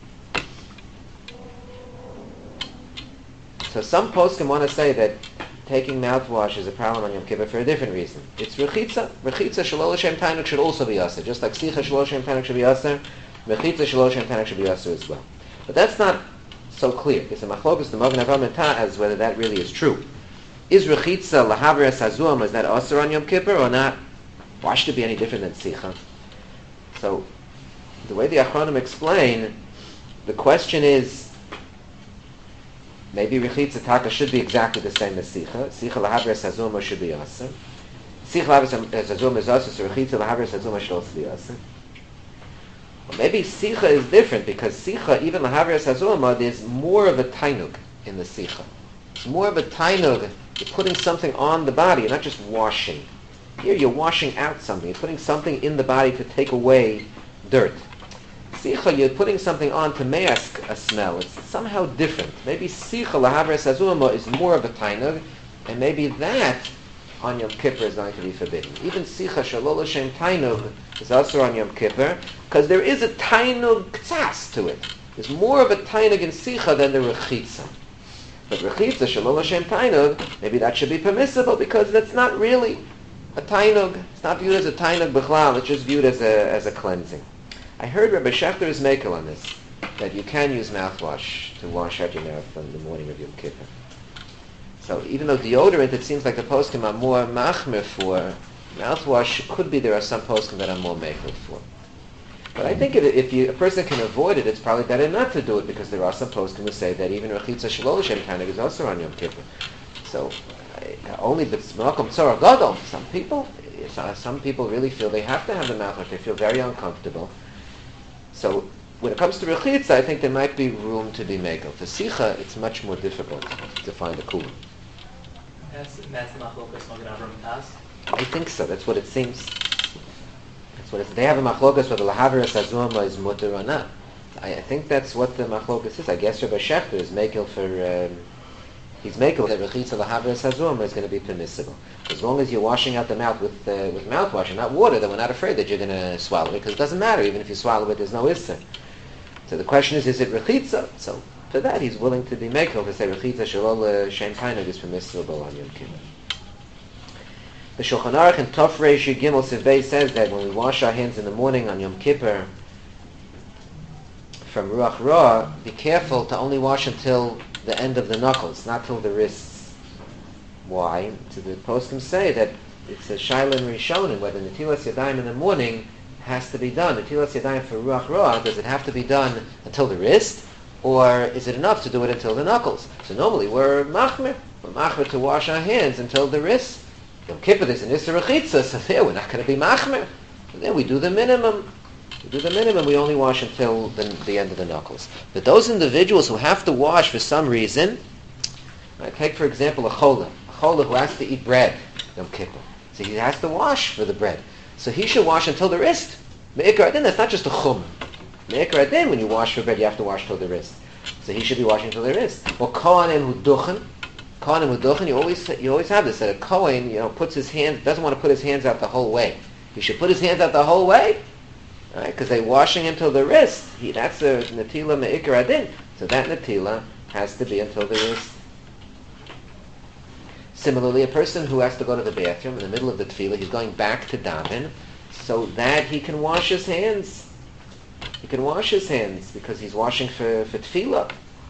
Speaker 1: So some poskim want to say that taking mouthwash is a problem on Yom Kippur for a different reason. It's rechitza. Rechitza shalol Hashem tainuk should also be aser. Just like sicha shalol Hashem tainuk should be aser, rechitza shalol Hashem tainuk should be aser as well. But that's not so clear. It's a machlokas the Magen Avraham and Taz whether that really is true. Is rechitza lahavres hazuam, is that aser on Yom Kippur or not? Why should it be any different than sicha? So the way the Achronim explain, the question is, maybe rechitza taka should be exactly the same as sicha. Sicha lahavres hazuma should be aser. Sicha lahavres hazuma is aser, so rechitza lahavres hazuma should also be aser. Well, maybe sicha is different because sicha, even lahavres hazuma, there's more of a tainug in the sicha. It's more of a tainug. You're putting something on the body. You're not just washing. Here you're washing out something. You're putting something in the body to take away dirt. Sicha, you're putting something on to mask a smell. It's somehow different. Maybe sicha lahavres hazuma is more of a tainug, and maybe that on Yom Kippur is going to be forbidden. Even sicha shalol Hashem tainug is also on Yom Kippur, because there is a tainug ktsas to it. There's more of a tainug in sicha than the rechitza. But rechitza shalol Hashem tainug, maybe that should be permissible because that's not really a tainug. It's not viewed as a tainug b'chlal. It's just viewed as a cleansing. I heard Rabbi Shechter is makel on this, that you can use mouthwash to wash out your mouth on the morning of Yom Kippur. So even though deodorant, it seems like the poskim are more machmir for, mouthwash could be there are some poskim that are more makel for. But I think if a person can avoid it, it's probably better not to do it because there are some poskim who say that even rechitza shalol Hashem tainug is also on Yom Kippur. So only b'tzmakom tzara gadol. Some people really feel they have to have the mouthwash. They feel very uncomfortable. So when it comes to rechitza, I think there might be room to be mekel. For sicha, it's much more difficult to find a kula.
Speaker 3: That's the machlokas Magen Avraham and Taz.
Speaker 1: I think so. That's what it seems. They have a machlokas whether lahavres hazuma is mutter or not. I think that's what the machlokas is. I guess Rabbi Shechter is makel for... he's makel that rechitza lahavras hazum is going to be permissible. As long as you're washing out the mouth with mouthwash and not water, then we're not afraid that you're going to swallow it, because it doesn't matter. Even if you swallow it, there's no issa. So the question is it rechitza? So for that, he's willing to be makel to say rechitza shalol shem tainug is permissible on Yom Kippur. The Shulchan Aruch in Tov Reish Gimel Siv Beis says that when we wash our hands in the morning on Yom Kippur from Ruach Ra, be careful to only wash until the end of the knuckles, not till the wrists. Why? So the poskim say that it's a shaila in Rishonim whether Netilas Yadayim in the morning has to be done. Netilas Yadayim for Ruach Ra, does it have to be done until the wrist, or is it enough to do it until the knuckles? So normally we're machmer to wash our hands until the wrist. Yom Kippur there's an Isser Rechitza, so there we're not going to be machmer. So there we do the minimum. We only wash until the end of the knuckles. But those individuals who have to wash for some reason, right, take for example a chola who has to eat bread, Yom Kippur. So he has to wash for the bread. So he should wash until the wrist. Me'ikar adin, that's not just a chum. Me'ikar adin, when you wash for bread, you have to wash till the wrist. So he should be washing till the wrist. Or kohanim huduchen, you always have this, that a kohen, doesn't want to put his hands out the whole way. He should put his hands out the whole way, right? Because they're washing him till the wrist. That's a netila me'ikar adin. So that netila has to be until the wrist. Similarly, a person who has to go to the bathroom in the middle of the tefillah, he's going back to daven, so that he can wash his hands. He can wash his hands because he's washing for tefillah.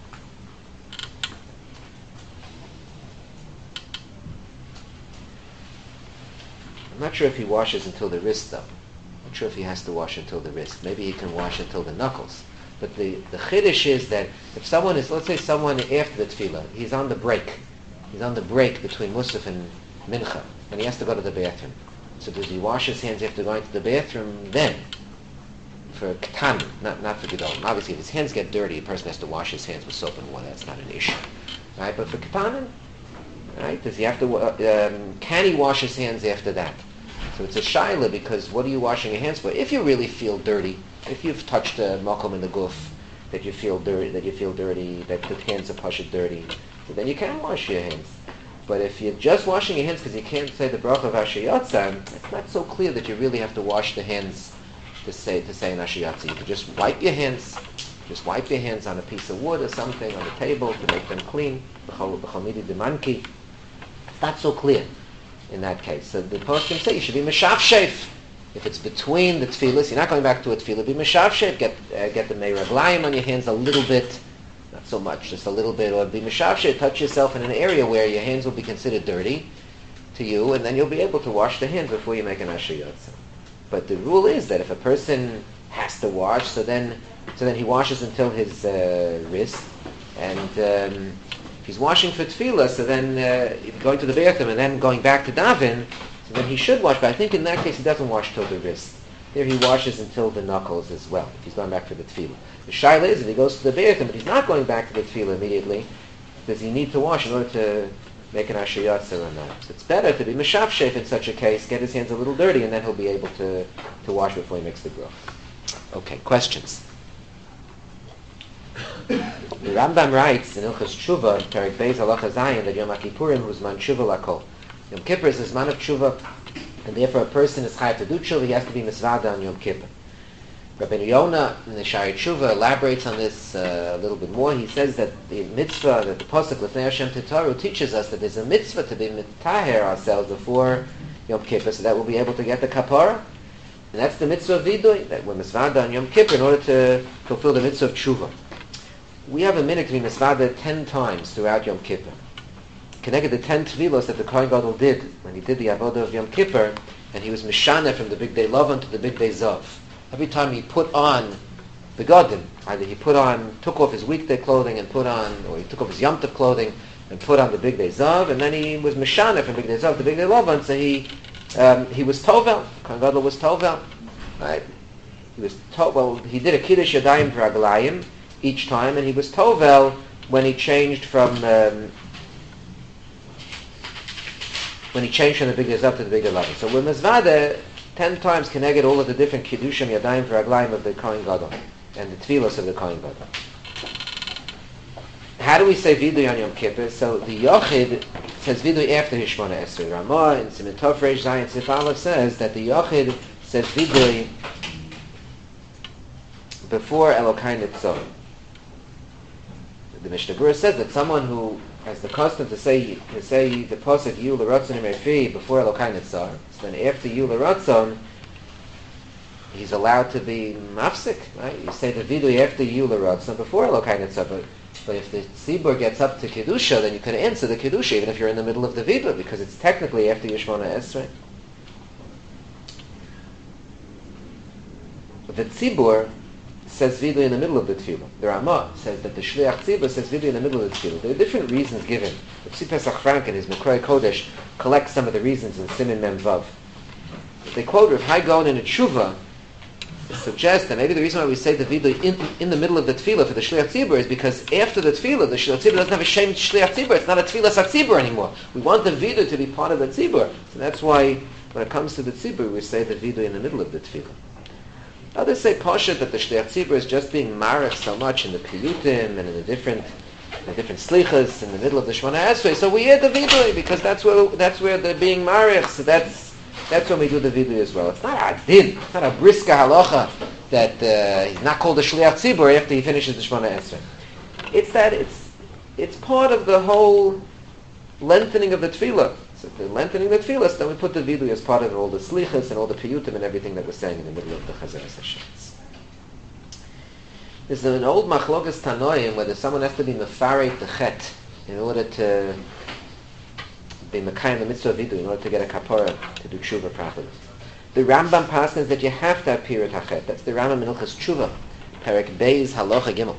Speaker 1: I'm not sure if he washes until the wrist, though. I'm not sure if he has to wash until the wrist. Maybe he can wash until the knuckles. But the chiddush is that if someone is, let's say someone after the tefillah, he's on the break. He's on the break between Musaf and Mincha, and he has to go to the bathroom. So does he wash his hands after going to the bathroom then? For Katan, not for Gedolim. Obviously, if his hands get dirty, a person has to wash his hands with soap and water. That's not an issue. Right? But for Katanim, right? Does he have to? Can he wash his hands after that? So it's a shaila, because what are you washing your hands for? If you really feel dirty, if you've touched a makom in the guf that you feel dirty, that the hands are pushed dirty, so then you can wash your hands. But if you're just washing your hands because you can't say the bracha of Ashayatza, it's not so clear that you really have to wash the hands to say an Ashayatza. You could just wipe your hands on a piece of wood or something on the table to make them clean. It's not so clear in that case. So the post can say you should be meshafshef. If it's between the tefillas, you're not going back to a tefillah, be meshafshef. Get the meiraglayim on your hands a little bit, not so much, just a little bit, or be meshafshef. Touch yourself in an area where your hands will be considered dirty to you, and then you'll be able to wash the hands before you make an ashayotza. But the rule is that if a person has to wash, so then he washes until his wrist, and if he's washing for tefillah, so then going to the bathroom and then going back to daven, so then he should wash. But I think in that case he doesn't wash till the wrist. There he washes until the knuckles as well, if he's going back for the tefillah. The shaila is if he goes to the bathroom, but he's not going back to the tefillah immediately, does he need to wash in order to make an ashayatza or not? So it's better to be meshafshef in such a case, get his hands a little dirty, and then he'll be able to wash before he makes the bracha. Okay, questions? The Rambam writes in Ilchas Tshuva, Perek Beis Halacha Zayin, that Yom Kippurim was man tshuva lakol. Yom Kippur is man of tshuva, and therefore a person is chayav to do tshuva, he has to be misvada on Yom Kippur. Rabbeinu Yonah in the Shari Tshuva elaborates on this a little bit more. He says that the mitzvah, that the pasuk L'fnei Hashem Titaru teaches us that there's a mitzvah to be mitaher ourselves before Yom Kippur, so that we'll be able to get the kapara. And that's the mitzvah of vidui, that we're misvada on Yom Kippur in order to fulfill the mitzvah of tshuva. We have a minute to be misvada 10 times throughout Yom Kippur. Connected the 10 tefillos that the Kohen Gadol did when he did the avodah of Yom Kippur, and he was mishana from the big day Lavan to the big day Zav. Every time he put on the Gadim, either he took off his weekday clothing and put on, or he took off his Yom Tov clothing and put on the big day Zav, and then he was mishana from big day Zav to big day Lavan, so he was Tovel. Kohen Gadol was Tovel, right? He was Tovel. He did a Kiddush Yadayim V'Raglayim each time, and he was Tovel when he changed from the big day Zav to the big day Lavan. So we're Mizvada 10 times connected all of the different Kiddushim Yadayim V'Raglayim of the Kohen Gadol. and the tefillos of the Kohen Gadol. How do we say vidui on Yom Kippur? So the Yochid says vidui after his Shmona Esrei. Ramah in Siman Tov Reish Zayin Sif Aleph says that the Yochid says vidui before Elokai Nitzon. The Mishnah Berurah says that someone who has the custom to say the pasuk Yu L'Ratzon Emefi before Elokai Nitzon, so then after Yu L'Ratzon, he's allowed to be mafsik, right? You say the vidui after Yu L'Ratzon before Elokai Nitzon, but if the tzibur gets up to kedusha, then you can answer the kedusha even if you're in the middle of the vidui, because it's technically after Yishmona Esrei. But the tzibur says vidui in the middle of the tefillah. The Ramah says that the shliach tzibur says vidui in the middle of the tefillah. There are different reasons given. The Tzvi Pesach Frank in his Mekroi Kodesh collects some of the reasons in Siman Mem Vav. They quote Rav Hai Gaon in a tshuva suggest that maybe the reason why we say the vidui in the middle of the tefillah for the shliach tzibur is because after the tefillah, the shliach tzibur doesn't have a shem shliach tzibur. It's not a tefillah tzibur anymore. We want the vidui to be part of the tzibur. So that's why when it comes to the tzibur, we say the vidui in the middle of the tefillah. Others say Pashat that the Shliach Tzibur is just being marich so much in the piyutim and in the different slichas in the middle of the Shmona Esrei. So we add the vidui because that's where they're being marich. So that's when we do the vidui as well. It's not a din. It's not a briska halacha that he's not called a Shliach Tzibur after he finishes the Shmona Esrei. It's that it's part of the whole lengthening of the tefillah. So if they're lengthening the tefillah, then we put the vidui as part of all the slichas and all the piyutim and everything that we're saying in the middle of the Chazeres Hashemitz. There's an old machlokas tanoim whether someone has to be mefarek the chet in order to be mekayim the mitzvah vidui, in order to get a kapara to do tshuva properly. The Rambam passes that you have to have pirut hachet. That's the Rambam in Hilchos Tshuva, Perek Beis Halacha Gimel.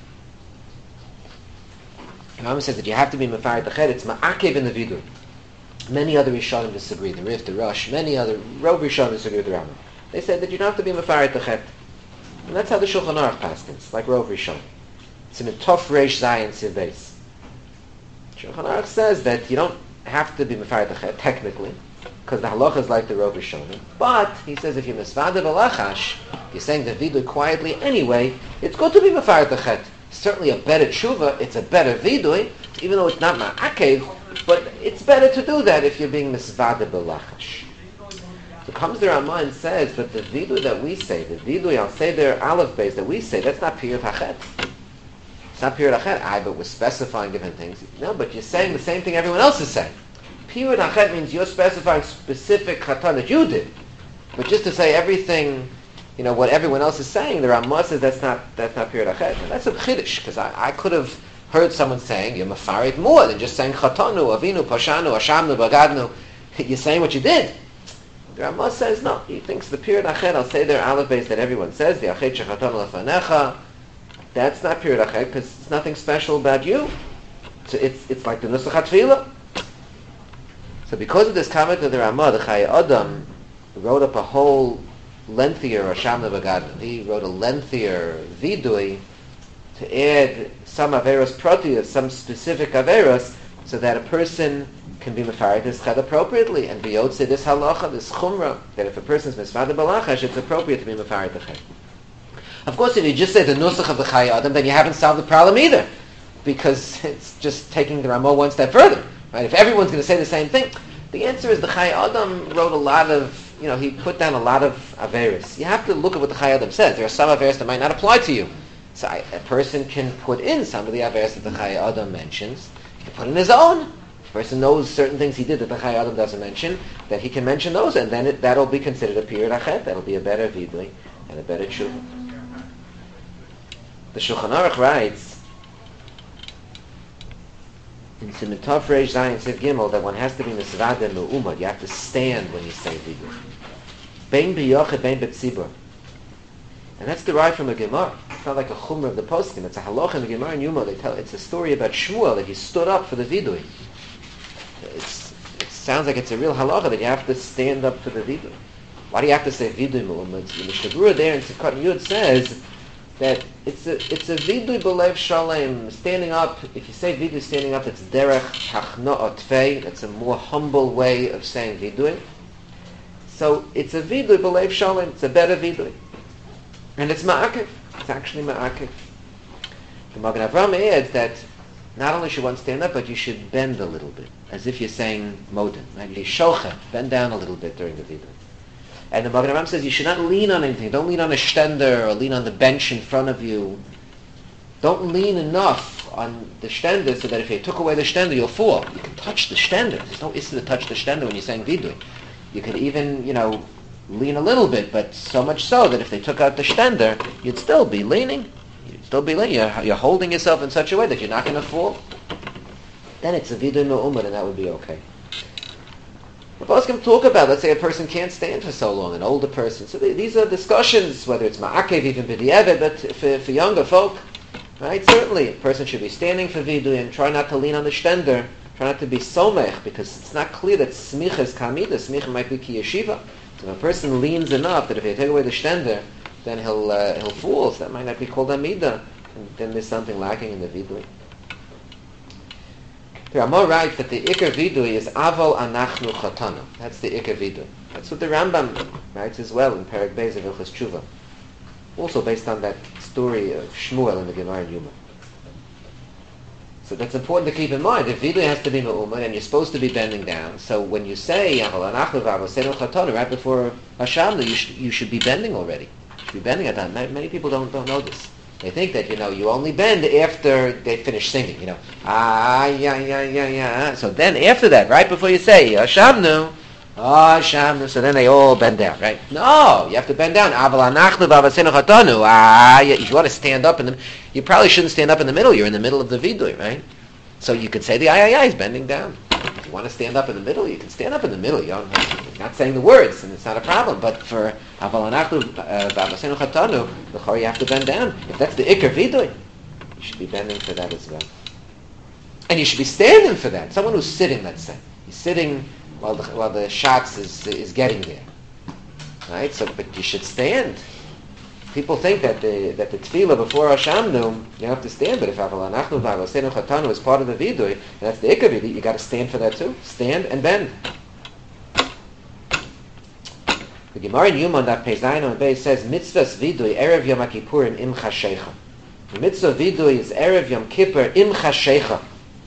Speaker 1: The Rambam says that you have to be mefarek the chet. It's ma'akev in the vidui. Many other Rishonim disagree. The Rif, the Rosh, many other Rov Rishonim disagree with the Rambam. They said that you don't have to be mefarek the chet. And that's how the Shulchan Aruch pastors, like Rov Rishon. It's in a Tov Reish Zayin Siv Beis. Shulchan Aruch says that you don't have to be mefarek the chet, technically, because the halacha is like the Rov Rishonim. But, he says, if you're misvada b'lachash, you're saying the vidui quietly anyway, it's good to be mefarek the chet. Certainly a better tshuva, it's a better vidui, even though it's not ma'akev, but it's better to do that if you're being misvada b'lachash. So comes the Ramah and says that the vidui that we say, the vidui al seder aleph beis that we say, that's not pirut hachet. It's not pirut hachet. But we're specifying different things. No, but you're saying the same thing everyone else is saying. Pirut hachet means you're specifying specific chatan that you did. But just to say everything, what everyone else is saying, the Ramah says that's not pirut hachet. And that's a chiddush, because I could have heard someone saying you're mefarid more than just saying chatanu, avinu, pashanu, ashamnu, bagadnu. You're saying what you did. The Ramah says no. He thinks the pirut hachet al seder aleph beis that everyone says, the achet shechatanu lefanecha, that's not pirut hachet because it's nothing special about you. So it's like the nusach hatfilah. So because of this comment of the Ramah, the Chayei Adam wrote up a whole lengthier ashamnu bagadnu. He wrote a lengthier vidui to add some averos protius, some specific averos, so that a person can be mefared his chet appropriately and be yotze this halacha, this chumrah, that if a person is misvada b'lachash, it's appropriate to be mefared the chet. Of course, if you just say the nusach of the Chayei Adam, then you haven't solved the problem either, because it's just taking the Ramah one step further. Right? If everyone's going to say the same thing, the answer is the Chayei Adam wrote a lot of, he put down a lot of averos. You have to look at what the Chayei Adam says. There are some averos that might not apply to you. So a person can put in some of the averos that the Chayei Adam mentions. He can put in his own. The person knows certain things he did that the Chayei Adam doesn't mention, that he can mention those, and then that'll be considered a pirut hachet. That'll be a better vidui and a better tshuva. The Shulchan Aruch writes in Siman Tov Reish Zayin Siv Gimel that one has to be misvada me'umad. You have to stand when you say vidui. Bein b'yochid, bein b'tzibur. And that's derived from a Gemara. It's not like a chumrah of the poskim. It's a halacha in the Gemara in Yuma. It's a story about Shmuel that he stood up for the vidui. It sounds like it's a real halacha that you have to stand up for the vidui. Why do you have to say vidui mu'umad? The Mishnah Berurah there in Sukkot Yud says that it's a vidui b'lev shalem, standing up. If you say vidui standing up, it's derech hachna'at tvei. That's a more humble way of saying vidui. So it's a vidui b'lev shalem. It's a better vidui. And it's ma'akev. It's actually ma'akev. The Magen Avraham adds that not only should one stand up, but you should bend a little bit, as if you're saying modin. Right? You shocha, bend down a little bit during the vidui. And the Magen Avraham says you should not lean on anything. Don't lean on a stender or lean on the bench in front of you. Don't lean enough on the stender so that if you took away the stender, you'll fall. You can touch the stender. There's no issue to touch the stender when you're saying vidui. You could even, lean a little bit, but so much so that if they took out the stender, you'd still be leaning. You're holding yourself in such a way that you're not going to fall. Then it's a vidui me'umad, and that would be okay. The poskim talk about, let's say a person can't stand for so long, an older person. So these are discussions, whether it's ma'akev, even b'di'evet, but for younger folk, right? Certainly, a person should be standing for vidui and try not to lean on the stender, try not to be somech, because it's not clear that smicha is kamida. Smicha might be ki yeshiva. So if a person leans enough that if you take away the stender, then he'll fall. So that might not be called amida, and then there's something lacking in the vidui. The Ramah writes that the Iker Vidui is Avol Anachnu Chatanu. That's the Iker Vidui. That's what the Rambam writes as well in Perek Beis of Ilchos Tshuva. Also based on that story of Shmuel in the Gemara in Yuma. So that's important to keep in mind. The Vidui has to be Me'umad and you're supposed to be bending down. So when you say Avol Anachnu V'Avosenu Chatanu right before Hashamnu, you should be bending already. You should be bending at that. Many people don't know this. They think that, you only bend after they finish singing, So then after that, right before you say, Hashamnu, so then they all bend down, right? No, you have to bend down. If you want to stand up, you probably shouldn't stand up in the middle. You're in the middle of the vidui, right? So you could say the is bending down. If you want to stand up in the middle, you can stand up in the middle. You're not saying the words, and it's not a problem. But for Aval Anachnu V'Avosenu Chatanu, you have to bend down. If that's the Iker Vidui, you should be bending for that as well. And you should be standing for that. Someone who's sitting, let's say. He's sitting while the shots is getting there. Right? So, but you should stand. People think that the tefillah before Hashamnu, you have to stand, but if Aval Anachnu V'Avosenu Chatanu is part of the vidui, and that's the Iker Vidui, you got to stand for that too. Stand and bend. The Gemara in Yuma on that Peizayin on Beis says, Mitzvahs vidui erev Yom Kippurim im chashecha. The mitzvah vidui is erev Yom Kippur im chashecha.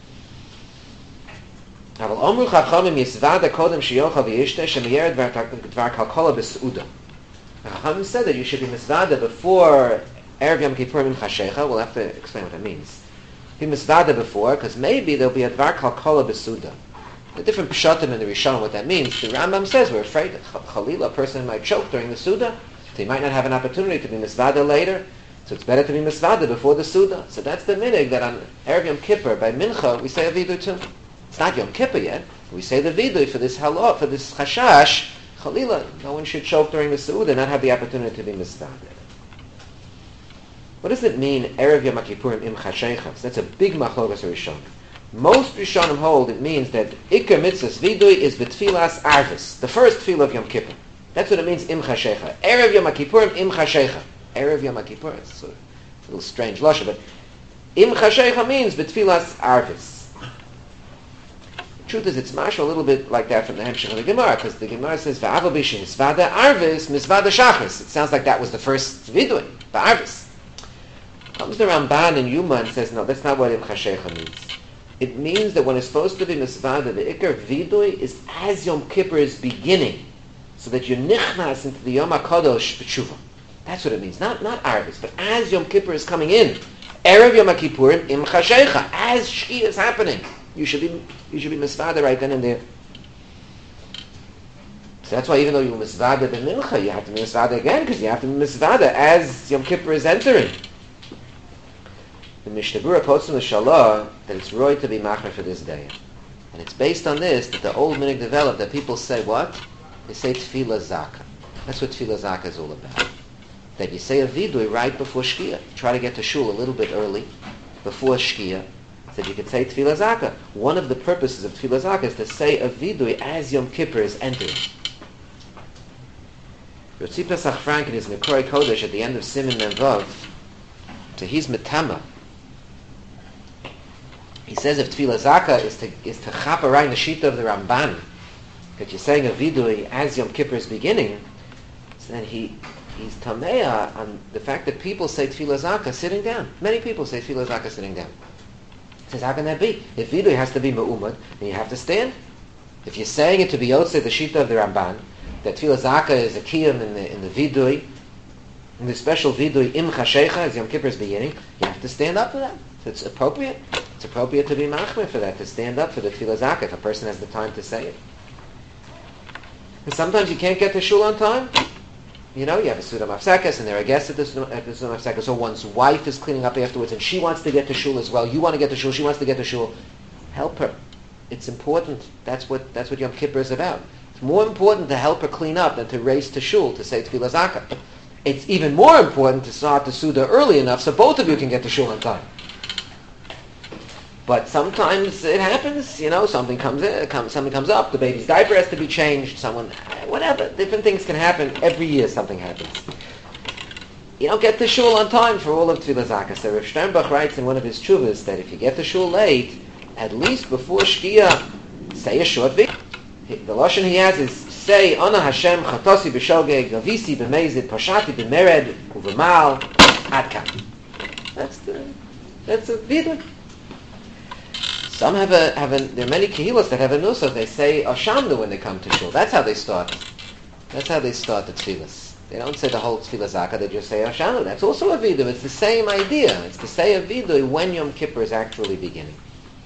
Speaker 1: Aval omru chachamim yisvada kodem shiyocha v'yishte shemiyered dvar kalkola b's'uda. The Chachamim said that you should be misvada before erev Yom Kippurim im chashecha. We'll have to explain what that means. Be misvada before, because maybe there'll be a dvar kalkola b's'uda. The different pshatim in the Rishon, what that means. The Rambam says we're afraid that Chalila, a person might choke during the Suda, so he might not have an opportunity to be misvada later, so it's better to be misvada before the Suda. So that's the minig that on Erev Yom Kippur, by Mincha, we say a vidui too. It's not Yom Kippur yet, we say the vidui for this halot, for this chashash, Chalila, no one should choke during the Suda and not have the opportunity to be misvada. What does it mean, Erev Yom Kippurim im chashecha? That's a big machlokas Rishon. Most Rishonim hold it means that Iker Mitzvahs Vidui is B'Tfilas Arvis, the first tefillah of Yom Kippur. That's what it means, Im Chashecha. Erev Yom Kippurim Im Chashecha. Erev Yom Kippur, it's a little strange lashon, but Im Chashecha means B'Tfilas Arvis. The truth is, it's mashal a little bit like that from the Hemshech of the Gemara, because the Gemara says, V'Ava B'Shin Misvada Arvis, Misvada Shachris. It sounds like that was the first Vidui, the Arvis. Comes the Ramban in Yuma and says, no, that's not what Im Chashecha means. It means that when it's supposed to be misvada, the Iker Vidui is as Yom Kippur is beginning, so that you're nichnas into the Yom HaKadosh b'tshuva. That's what it means. Not Arvis, but as Yom Kippur is coming in. Erev Yom Kippurim im chashecha. As Shkia is happening, you should be misvada right then and there. So that's why even though you misvada b'mincha, you have to be misvada again, because you have to be misvada as Yom Kippur is entering. The Mishnah Berurah quotes from the Shalah that it's right to be machmer for this day. And it's based on this that the old minig developed, that people say what? They say tefillah zaka. That's what tefillah zaka is all about. That you say a vidui right before shkia. Try to get to shul a little bit early, before shkia, so that you could say tefillah zaka. One of the purposes of tefillah zaka is to say a vidui as Yom Kippur is entering. Yotzi Pesach Frank in his Nekori Kodesh at the end of Siman Menvav, to his metama, he says if tefillah zaka is to chaparai the shita of the Ramban, that you're saying a vidui as Yom Kippur is beginning, so then he he's tamea on the fact that people say Tefillah Zaka sitting down. Many people say Tefillah Zaka sitting down. He says, how can that be? If vidui has to be me'umad, then you have to stand. If you're saying it to be Yotzei, the Shita of the Ramban, that Tefillah Zaka is a kiyum in the vidui, in the special vidui im chashecha, as Yom Kippur's beginning, you have to stand up for that. So it's appropriate. It's appropriate to be machmir for that, to stand up for the Tefillah Zaka if a person has the time to say it. And sometimes you can't get to shul on time. You know, you have a Suda Mafsekas and there are guests at the Suda Mafsekas, or one's wife is cleaning up afterwards and she wants to get to shul as well. You want to get to shul, she wants to get to shul. Help her. It's important. That's what Yom Kippur is about. It's more important to help her clean up than to race to shul to say Tefillah Zaka. It's even more important to start the Suda early enough so both of you can get to shul on time. But sometimes it happens, you know, something comes up, the baby's diaper has to be changed, whatever, different things can happen. Every year something happens. You don't get to shul on time for all of Tefillah Zaka. So Rav Sternbach writes in one of his tshuvas that if you get to shul late, at least before Shkia, say a short video. The lashon he has is, say, Ana Hashem chatosi b'shogeg, gavisi b'mezid, pashati b'mered, u'v'mal, adkan. That's a video. Some have there are many kehilos that have a nusach. They say Ashamnu when they come to shul. That's how they start. That's how they start the tefillas. They don't say the whole tefillah zaka. They just say Ashamnu. That's also a vidu. It's the same idea. It's to say a vidu when Yom Kippur is actually beginning.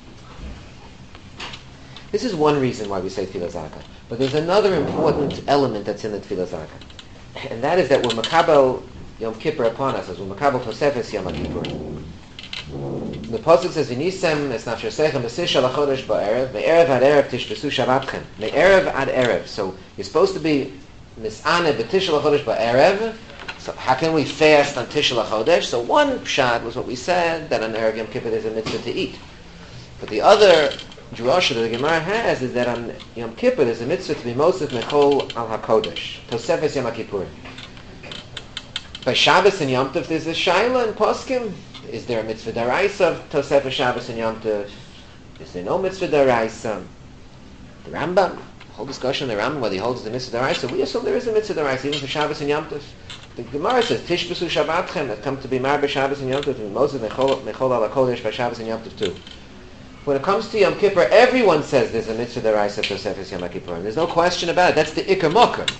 Speaker 1: This is one reason why we say tefillah zaka. But there's another important element that's in the tefillah zaka, and that is that we're makabel Yom Kippur upon us, as we're makabel Tosefes Yom Kippur. The pasuk says, "V'nisem es nafshosechem b'sish al hachodesh ba'erev, me'erev ad erev tishbesu shabatchem." Me'erev ad erev. So you're supposed to be misane b'tish al hachodesh ba'erev. So how can we fast on Tish al hachodesh? So one pshat was what we said, that on erev Yom Kippur there's a mitzvah to eat. But the other drasha that the Gemara has is that on Yom Kippur there's a mitzvah to be mosif mechol al hakodesh, Tosefes Yom Kippur. By Shabbos and Yom Tov there's a shaila in poskim. Is there a mitzvah daraisa of Tosefes Shabbos and Yom Tov? Is there no mitzvah daraisa? The Rambam, the whole discussion of the Rambam, whether he holds the mitzvah daraisa, we assume there is a mitzvah daraisa even for Shabbos and Yom Tov. The Gemara says, Tishbesu Shabbatchem, that come to be married by Shabbos and Yom Tov, and Moses Mechol al HaKodesh by Shabbos and Yom Tov too. When it comes to Yom Kippur, everyone says there's a mitzvah daraisa of Tosefes Yom Kippur, and there's no question about it. That's the Iker Moker.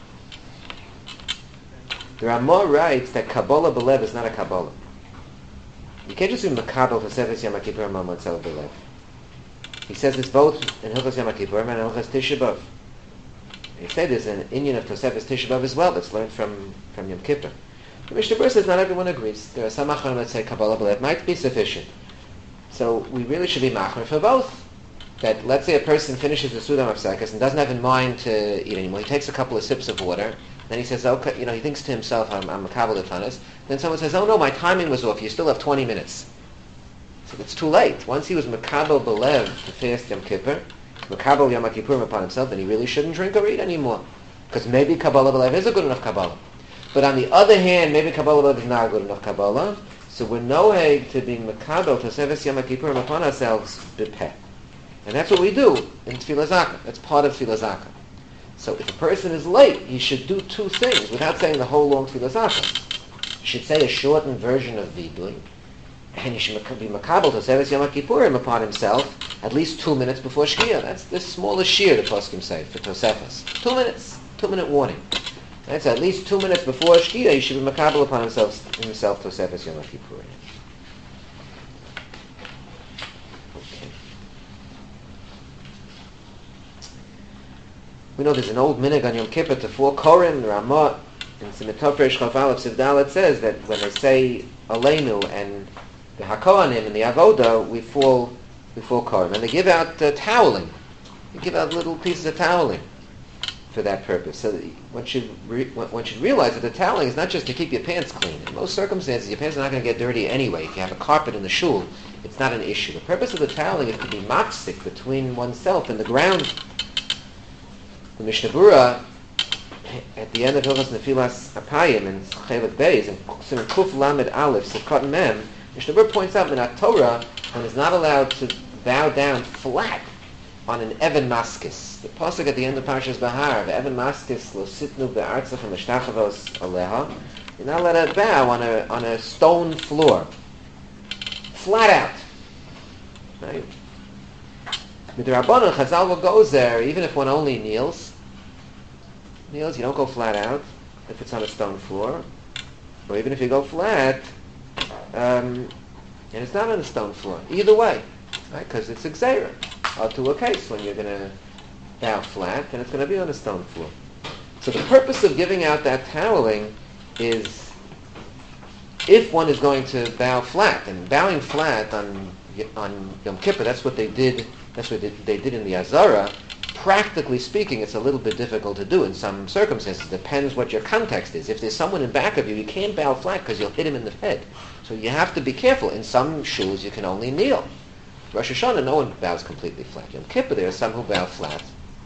Speaker 1: The Ramah writes that Kabbalah Belev is not a Kabbalah. You can't just be makabel Tosefes Yom Kippur and Mamon Tzel Belev. He says this both in Hilchos Yom Kippur and in Hilchos Tisha B'Av. He said there's an Inyan of Tosefes Tisha B'Av as well that's learned from Yom Kippur. The Mishnah Berurah says not everyone agrees. There are some Acharonim that say Kabbalah Belev might be sufficient. So we really should be machmer for both. That let's say a person finishes the Suda Mafsekas and doesn't have in mind to eat anymore. He takes a couple of sips of water. Then he says, okay, he thinks to himself, I'm makabel l'tanis. Then someone says, oh no, my timing was off. You still have 20 minutes. So it's too late. Once he was makabel belev to fast Yom Kippur, makabel Yom Kippurim upon himself, then he really shouldn't drink or eat anymore. Because maybe Kabbalah belev is a good enough Kabbalah. But on the other hand, maybe Kabbalah belev is not a good enough Kabbalah. So we're noheg to be makabel to Tosefes Yom Kippurim upon ourselves b'peh. And that's what we do in Tefillah Zaka. That's part of Tefillah Zaka. So if a person is late, he should do two things without saying the whole long Tefillah Zaka. He should say a shortened version of Vidui, and he should be makabel Tosefes Yom Kippurim upon himself at least 2 minutes before Shkia. That's the smallest shear the poskim say for Tosefes. 2 minutes, 2-minute warning. That's at least 2 minutes before Shkia. He should be makabel upon himself Tosefes Yom Kippurim. We know there's an old minhag on Yom Kippur to 4 Korim. The Ramah in Simitofre Shchaval of Sivdalet says that when they say Aleinu and the Hakohanim and the Avoda, we fall Korim. And they give out toweling. They give out little pieces of toweling for that purpose. So that one should realize that the toweling is not just to keep your pants clean. In most circumstances, your pants are not going to get dirty anyway. If you have a carpet in the shul, it's not an issue. The purpose of the toweling is to be machzik between oneself and the ground. The Mishnah Berurah, at the end of Hilchos Nefilas Apayim in Chelik Beis, in Kuf Lamed Aleph, Sefkat Mem, Mishnah Berurah points out that Torah, one is not allowed to bow down flat on an Evan Maskis. The pasuk at the end of Parshas Bahar, Evan Maskis lo sitnu be'artzach v'mishtachavos aleha. You're not allowed to bow on a stone floor, flat out. Right? Midrabanan, Chazal will go there even if one only kneels. You don't go flat out if it's on a stone floor, or even if you go flat, and it's not on a stone floor. Either way, right? Because it's a gzeira to a case when you're going to bow flat, and it's going to be on a stone floor. So the purpose of giving out that toweling is if one is going to bow flat, and bowing flat on Yom Kippur, that's what they did. That's what they did in the Azara. Practically speaking, it's a little bit difficult to do in some circumstances. It depends what your context is. If there's someone in back of you, you can't bow flat because you'll hit him in the head. So you have to be careful. In some shuls, you can only kneel. Rosh Hashanah, no one bows completely flat. Yom Kippur, there are some who bow flat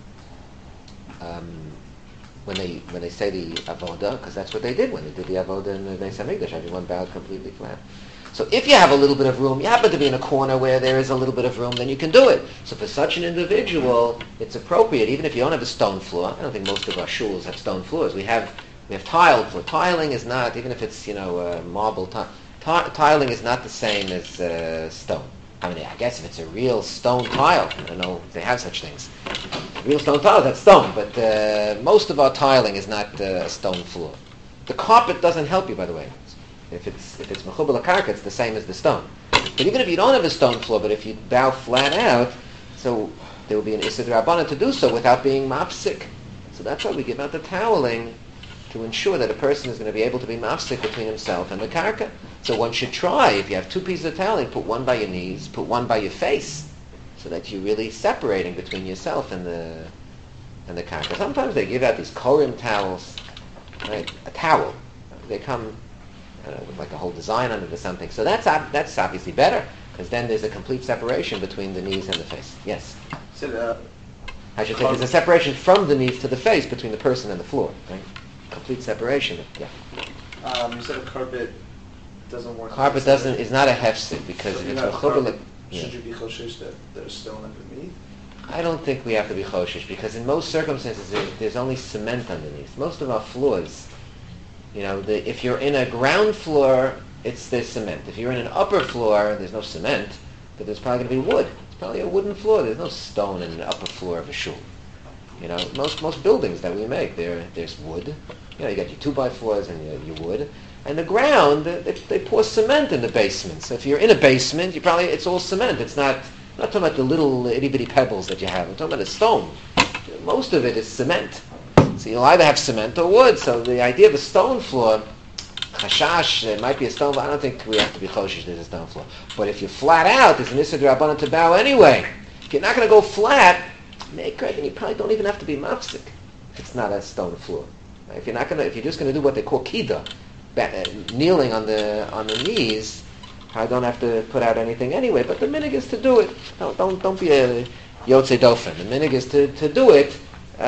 Speaker 1: when they say the avoda, because that's what they did when they did the avoda in the Beis Hamikdash. Everyone bowed completely flat. So if you have a little bit of room, you happen to be in a corner where there is a little bit of room, then you can do it. So for such an individual, it's appropriate, even if you don't have a stone floor. I don't think most of our shuls have stone floors. We have tiled floor. Tiling is not, even if it's marble tiling is not the same as stone. I mean, I guess if it's a real stone tile, I don't know if they have such things. Real stone tile, that's stone, but most of our tiling is not a stone floor. The carpet doesn't help you, by the way. If it's mechubal karka, it's the same as the stone. But even if you don't have a stone floor, but if you bow flat out, so there will be an Issa D'Rabbanan to do so without being mafsik. So that's why we give out the toweling, to ensure that a person is going to be able to be mafsik between himself and the karka. So one should try, if you have two pieces of toweling, put one by your knees, put one by your face, so that you're really separating between yourself and the karka. Sometimes they give out these korim towels, right? A towel. They come with like a whole design on it or something. So that's obviously better, because then there's a complete separation between the knees and the face. Yes?
Speaker 4: So
Speaker 1: I should say there's a separation from the knees to the face between the person and the floor. Right? Complete separation. Yeah.
Speaker 4: You said a carpet doesn't work.
Speaker 1: Carpet is not a hefsid, because
Speaker 4: so
Speaker 1: if it's
Speaker 4: a carpet,
Speaker 1: yeah.
Speaker 4: Should you be choshish that there's stone underneath?
Speaker 1: I don't think we have to be choshish, because in most circumstances there's only cement underneath. Most of our floors, if you're in a ground floor, there's cement. If you're in an upper floor, there's no cement, but there's probably going to be wood. It's probably a wooden floor. There's no stone in the upper floor of a shul. Most buildings that we make, there's wood. You got your 2x4s and your wood. And the ground, they pour cement in the basement. So if you're in a basement, it's all cement. It's not, I'm not talking about the little itty-bitty pebbles that you have. I'm talking about a stone. Most of it is cement. So you'll either have cement or wood. So the idea of a stone floor, chashash, it might be a stone floor. I don't think we have to be choshish there's a stone floor. But if you're flat out, there's an Issa D'Rabbanan to bow anyway. If you're not going to go flat, make right, then you probably don't even have to be mafsik if it's not a stone floor. Right? If you're just going to do what they call kida, kneeling on the knees, I don't have to put out anything anyway. But the minig is to do it. Don't be a yotzei dofen. The minig is to do it.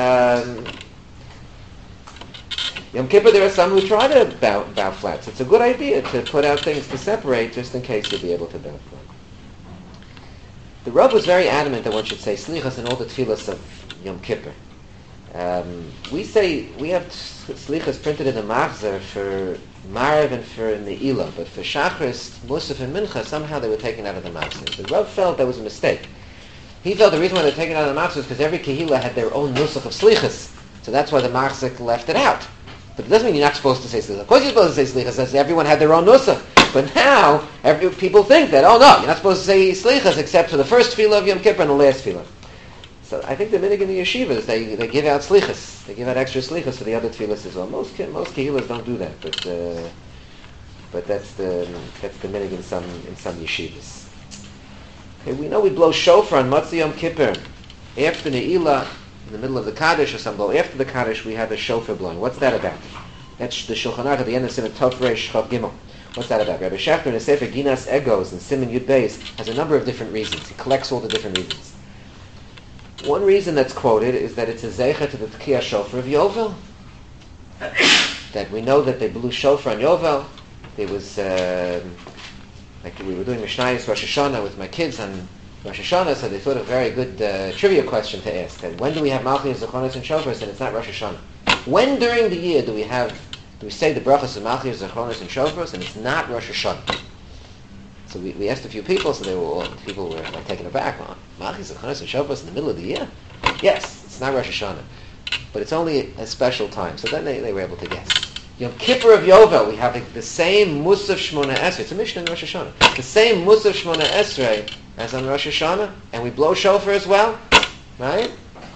Speaker 1: Yom Kippur, there are some who try to bow flat. So it's a good idea to put out things to separate, just in case you'll be able to bow flat. The Rav was very adamant that one should say slichas in all the tefillas of Yom Kippur. We have slichas printed in the Machzor for Maariv and for Ne'ilah, but for Shachris, Musaf, and Mincha, somehow they were taken out of the Machzor. The Rav felt that was a mistake. He felt the reason why they were taken out of the Machzor is because every Kehillah had their own nusach of slichas. So that's why the Machzor left it out. But it doesn't mean you're not supposed to say slichas. Of course you're supposed to say slichas, as everyone had their own nusach. But now, people think that, you're not supposed to say slichas except for the first tefillah of Yom Kippur and the last tefillah. So I think the minig in the yeshivas, they give out slichas. They give out extra slichas for the other tefillahs as well. Most kehillas don't do that, but that's the minig in some yeshivas. Okay, we know we blow shofar on Motzei Yom Kippur. After Ne'ilah, in the middle of the Kaddish or something, after the Kaddish we have a shofar blowing. What's that about? That's the Shulchan Aruch at the end of Siman Tov Reish Chav Gimel. What's that about? Rabbi Schachter in his Sefer Ginas Egos and Siman Yud Beis has a number of different reasons. He collects all the different reasons. One reason that's quoted is that it's a zeicha to the Tkiyah Shofar of Yovel. That we know that they blew shofar on Yovel. There was, like we were doing Mishnayos Rosh Hashanah with my kids on Rosh Hashanah, so they thought a very good trivia question to ask. And when do we have Malchus, Zechonos, and Shofars, and it's not Rosh Hashanah? When during the year do we say the brachas of Malchus, Zechonos, and Shofars, and it's not Rosh Hashanah? So we asked a few people, so people were like taken aback. Well, Malchus, Zechonos, and Shofars in the middle of the year? Yes, it's not Rosh Hashanah, but it's only a special time. So then they were able to guess. Yom Kippur of Yovel, we have the same Musaf Shmona Esrei. It's a Mishnah in Rosh Hashanah. The same Musaf Shmona Esrei as on Rosh Hashanah, and we blow shofar as well, right?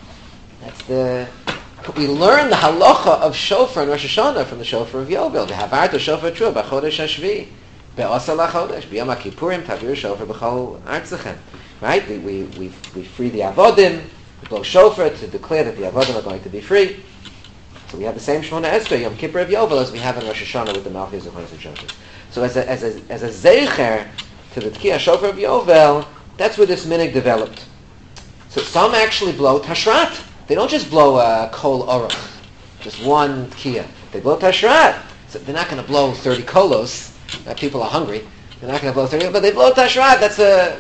Speaker 1: We learn the halacha of shofar in Rosh Hashanah from the shofar of Yovel. V'havarta shofar trua b'chodesh hashvi be'asa lachodesh b'yom ha'kippurim tavir shofar b'chol artzachem. Right? We free the avodim. We blow shofar to declare that the avodim are going to be free. So we have the same Shmona Esrei, Yom Kippur of Yovel, as we have in Rosh Hashanah with the Malchus, Zechonos, and Shofar. So as a zeicher to the Tkiyah Shofar of Yovel, that's where this minig developed. So some actually blow Tashrat. They don't just blow Kol Orach, just one Tkiyah. They blow Tashrat. So they're not going to blow 30 kolos. People are hungry. They're not going to blow 30, but they blow Tashrat. That's a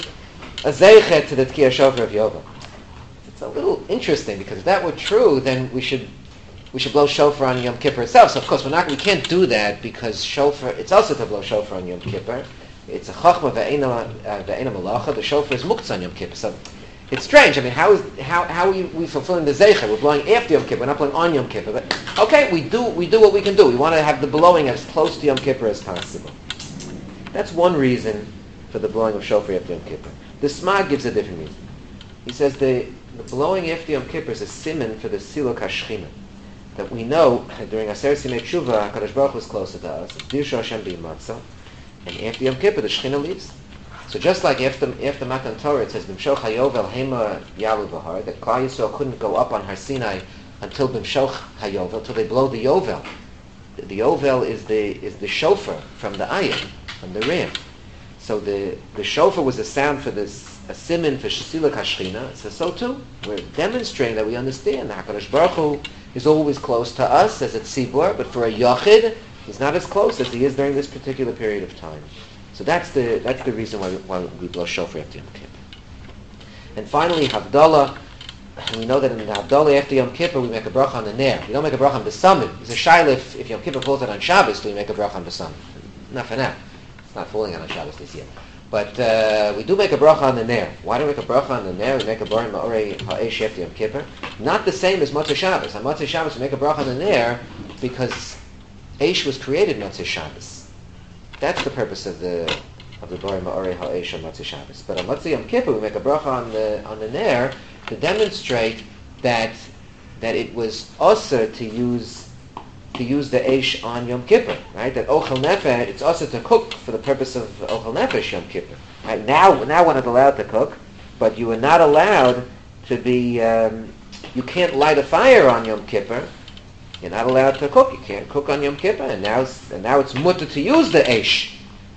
Speaker 1: zeicher to the Tkiyah Shofar of Yovel. It's a little interesting, because if that were true, then we should blow shofar on Yom Kippur itself. So of course we can't do that, because shofar, it's also to blow shofar on Yom Kippur. It's a chachma ve'ena malacha. The shofar is muktzah on Yom Kippur. So it's strange. I mean, how are we fulfilling the zeicher? We're blowing after Yom Kippur. We're not blowing on Yom Kippur. But okay, we do what we can do. We want to have the blowing as close to Yom Kippur as possible. That's one reason for the blowing of shofar after Yom Kippur. The Smag gives a different reason. He says the blowing after Yom Kippur is a siman for the siluk hashchina. That we know during Aseret Simei Tshuva, HaKadosh Baruch Hu is closer to us. Dirshu Hashem b'yimatzah, and after Yom Kippur, the Shechina leaves. So just like after Matan Torah, it says B'mshoch Hayovel Hema Yalu V'har, that Klal Yisrael couldn't go up on Har Sinai until B'mshoch Hayovel, till they blow the Yovel. The Yovel is the shofar from the Ayin, from the Ram. So the shofar was a sound for this, a siman for Siluk HaShechina. So too, we're demonstrating that we understand that HaKadosh Baruch Hu is always close to us as a tzibur, but for a yachid, he's not as close as he is during this particular period of time. So that's the reason why we blow shofar after Yom Kippur. And finally, Havdalah. We know that in the Havdalah after Yom Kippur, we make a bracha on the Ner. We don't make a bracha on the Besamim. It's a shaila if Yom Kippur falls out on Shabbos, do we make a bracha on the Besamim? Not for now. It's not falling out on Shabbos this year. But we do make a bracha on the Ner. Why do we make a bracha on the Ner? We make a Borim Ma'orei Ha'esh after Yom Kippur. Not the same as Motzei Shabbos. On Motzei Shabbos we make a bracha on the Ner because Eish was created Motzei Shabbos. That's the purpose of the Borim Ma'orei Ha'esh on Motzei Shabbos. But on Motzei Yom Kippur we make a bracha on the Ner to demonstrate that it was also to use the Eish on Yom Kippur, right? That Ochel Nefesh, it's also to cook for the purpose of Ochel Nefesh Yom Kippur. Right? Now one is allowed to cook, but you are not allowed to be, you can't light a fire on Yom Kippur. You're not allowed to cook. You can't cook on Yom Kippur, and now it's mutter to use the Eish.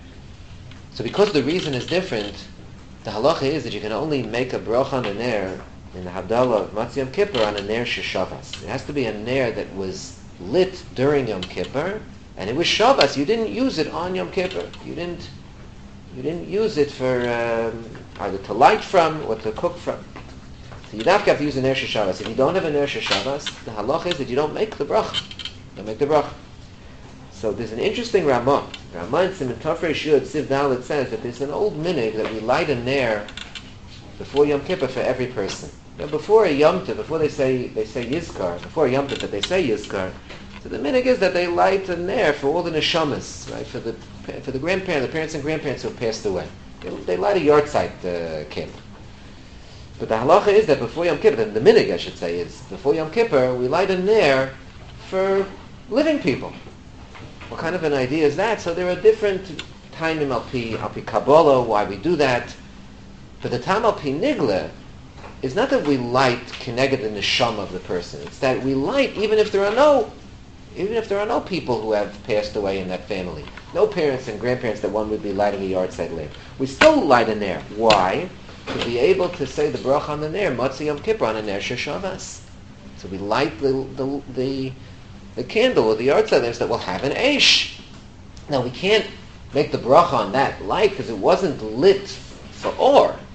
Speaker 1: So because the reason is different, the halacha is that you can only make a bracha on a ner in the Havdalah of Motzei Yom Kippur on a ner sheshavas. It has to be a ner that was lit during Yom Kippur, and it was Shabbos. You didn't use it on Yom Kippur. You didn't use it for either to light from or to cook from. So you don't have to use a ner sheshavas. If you don't have a ner sheshavas, the halacha is that you don't make the bracha. Don't make the bracha. So there's an interesting Ramah. Ramah in Siman Tafrei Shud Siv Dalet says that there's an old minig that we light a ner before Yom Kippur for every person. Now before a Yom Tov, before they say Yizkar, before a Yom Tov that they say Yizkar, so the minig is that they light a ner for all the neshamas, right? For the grandparents, the parents and grandparents who have passed away. They light a yahrzeit candle. But the halacha is that before Yom Kippur, the minig I should say is before Yom Kippur we light a ner for living people. What kind of an idea is that? So there are different timim al pi Kabbalah why we do that. But the time al pi nigla is not that we light keneged the neshama of the person. It's that we light even if there are no people who have passed away in that family, no parents and grandparents that one would be lighting a yahrzeit lamp. We still light a ner. Why? To be able to say the bracha on the ner, Motzei Yom Kippur on a ner sheshavas. So we light the candle or the yahrzeit lamps that will have an eish. Now we can't make the bracha on that light because it wasn't lit for or.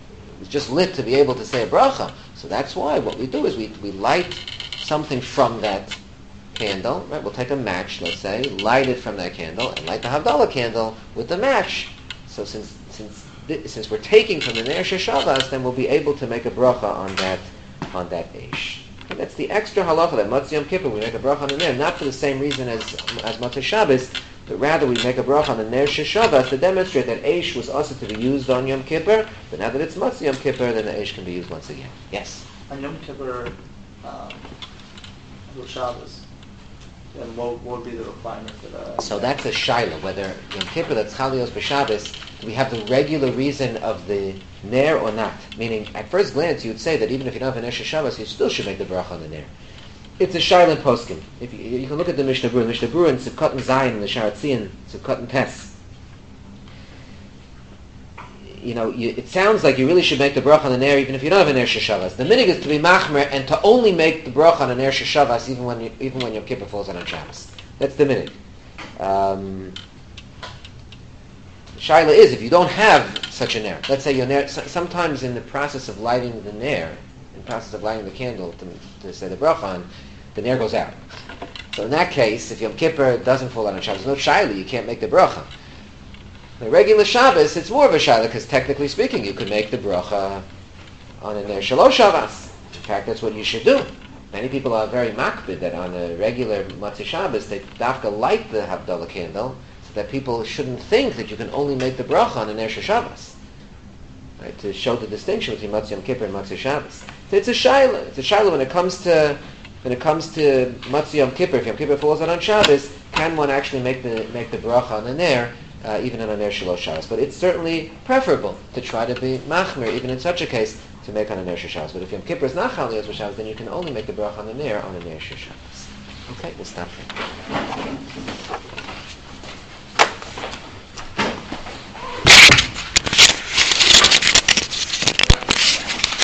Speaker 1: It's just lit to be able to say a bracha. So that's why what we do is we light something from that candle, right? We'll take a match, let's say, light it from that candle, and light the Havdalah candle with the match. So since we're taking from the Ner Sheshavas, then we'll be able to make a bracha on that Eish. And that's the extra halacha that Matzah Yom Kippur, we make a bracha on the Ner, not for the same reason as Matzah Shabbos, but rather we make a bracha on the Ner Sheshavas to demonstrate that Eish was also to be used on Yom Kippur, but now that it's Matzah Yom Kippur, then the Eish can be used once again. Yes?
Speaker 4: On Yom Kippur, Shabbos, and what would be the requirement for that?
Speaker 1: So that's a shaila, whether Yom Kippur, that's Chalios b'Shabbos, do we have the regular reason of the Ner or not? Meaning, at first glance, you'd say that even if you don't have a Ner Shabbos, you still should make the bracha on the Ner. It's a shaila in poskim. If you can look at the Mishnah Berurah in Sukkot and Zayin, in the Sharatzian, Sukkot and Tes. It sounds like you really should make the bracha on the Ner even if you don't have a Ner Shabbos. The minig is to be machmer and to only make the bracha on a Ner Shabbos even when Yom Kippur falls on Shabbos. That's the minig. Shaila is, if you don't have such a Ner, let's say your Ner, sometimes in the process of lighting the Ner, in the process of lighting the candle to say the bracha on, the Ner goes out. So in that case, if Yom Kippur doesn't fall on Shabbos, no Shaila, you can't make the bracha. The regular Shabbos, it's more of a Shaila, because technically speaking, you could make the bracha on a Ner Shalosh Shabbos. In fact, that's what you should do. Many people are very makbid that on a regular Matzah Shabbos, they dafka light the Havdalah candle, that people shouldn't think that you can only make the bracha on a Ner Shabbos, right? To show the distinction between Matzah Yom Kippur and Matzah Shabbos. So it's a shaila. It's a shaila when it comes to Matzah Yom Kippur. If Yom Kippur falls on Shabbos, can one actually make the bracha on the Ner, even on a Ner Shalosh Shabbos? But it's certainly preferable to try to be machmer, even in such a case, to make on a Ner Shabbos. But if Yom Kippur is not Chalios Shabbos, then you can only make the bracha on the Ner Shabbos. Okay, we'll stop here.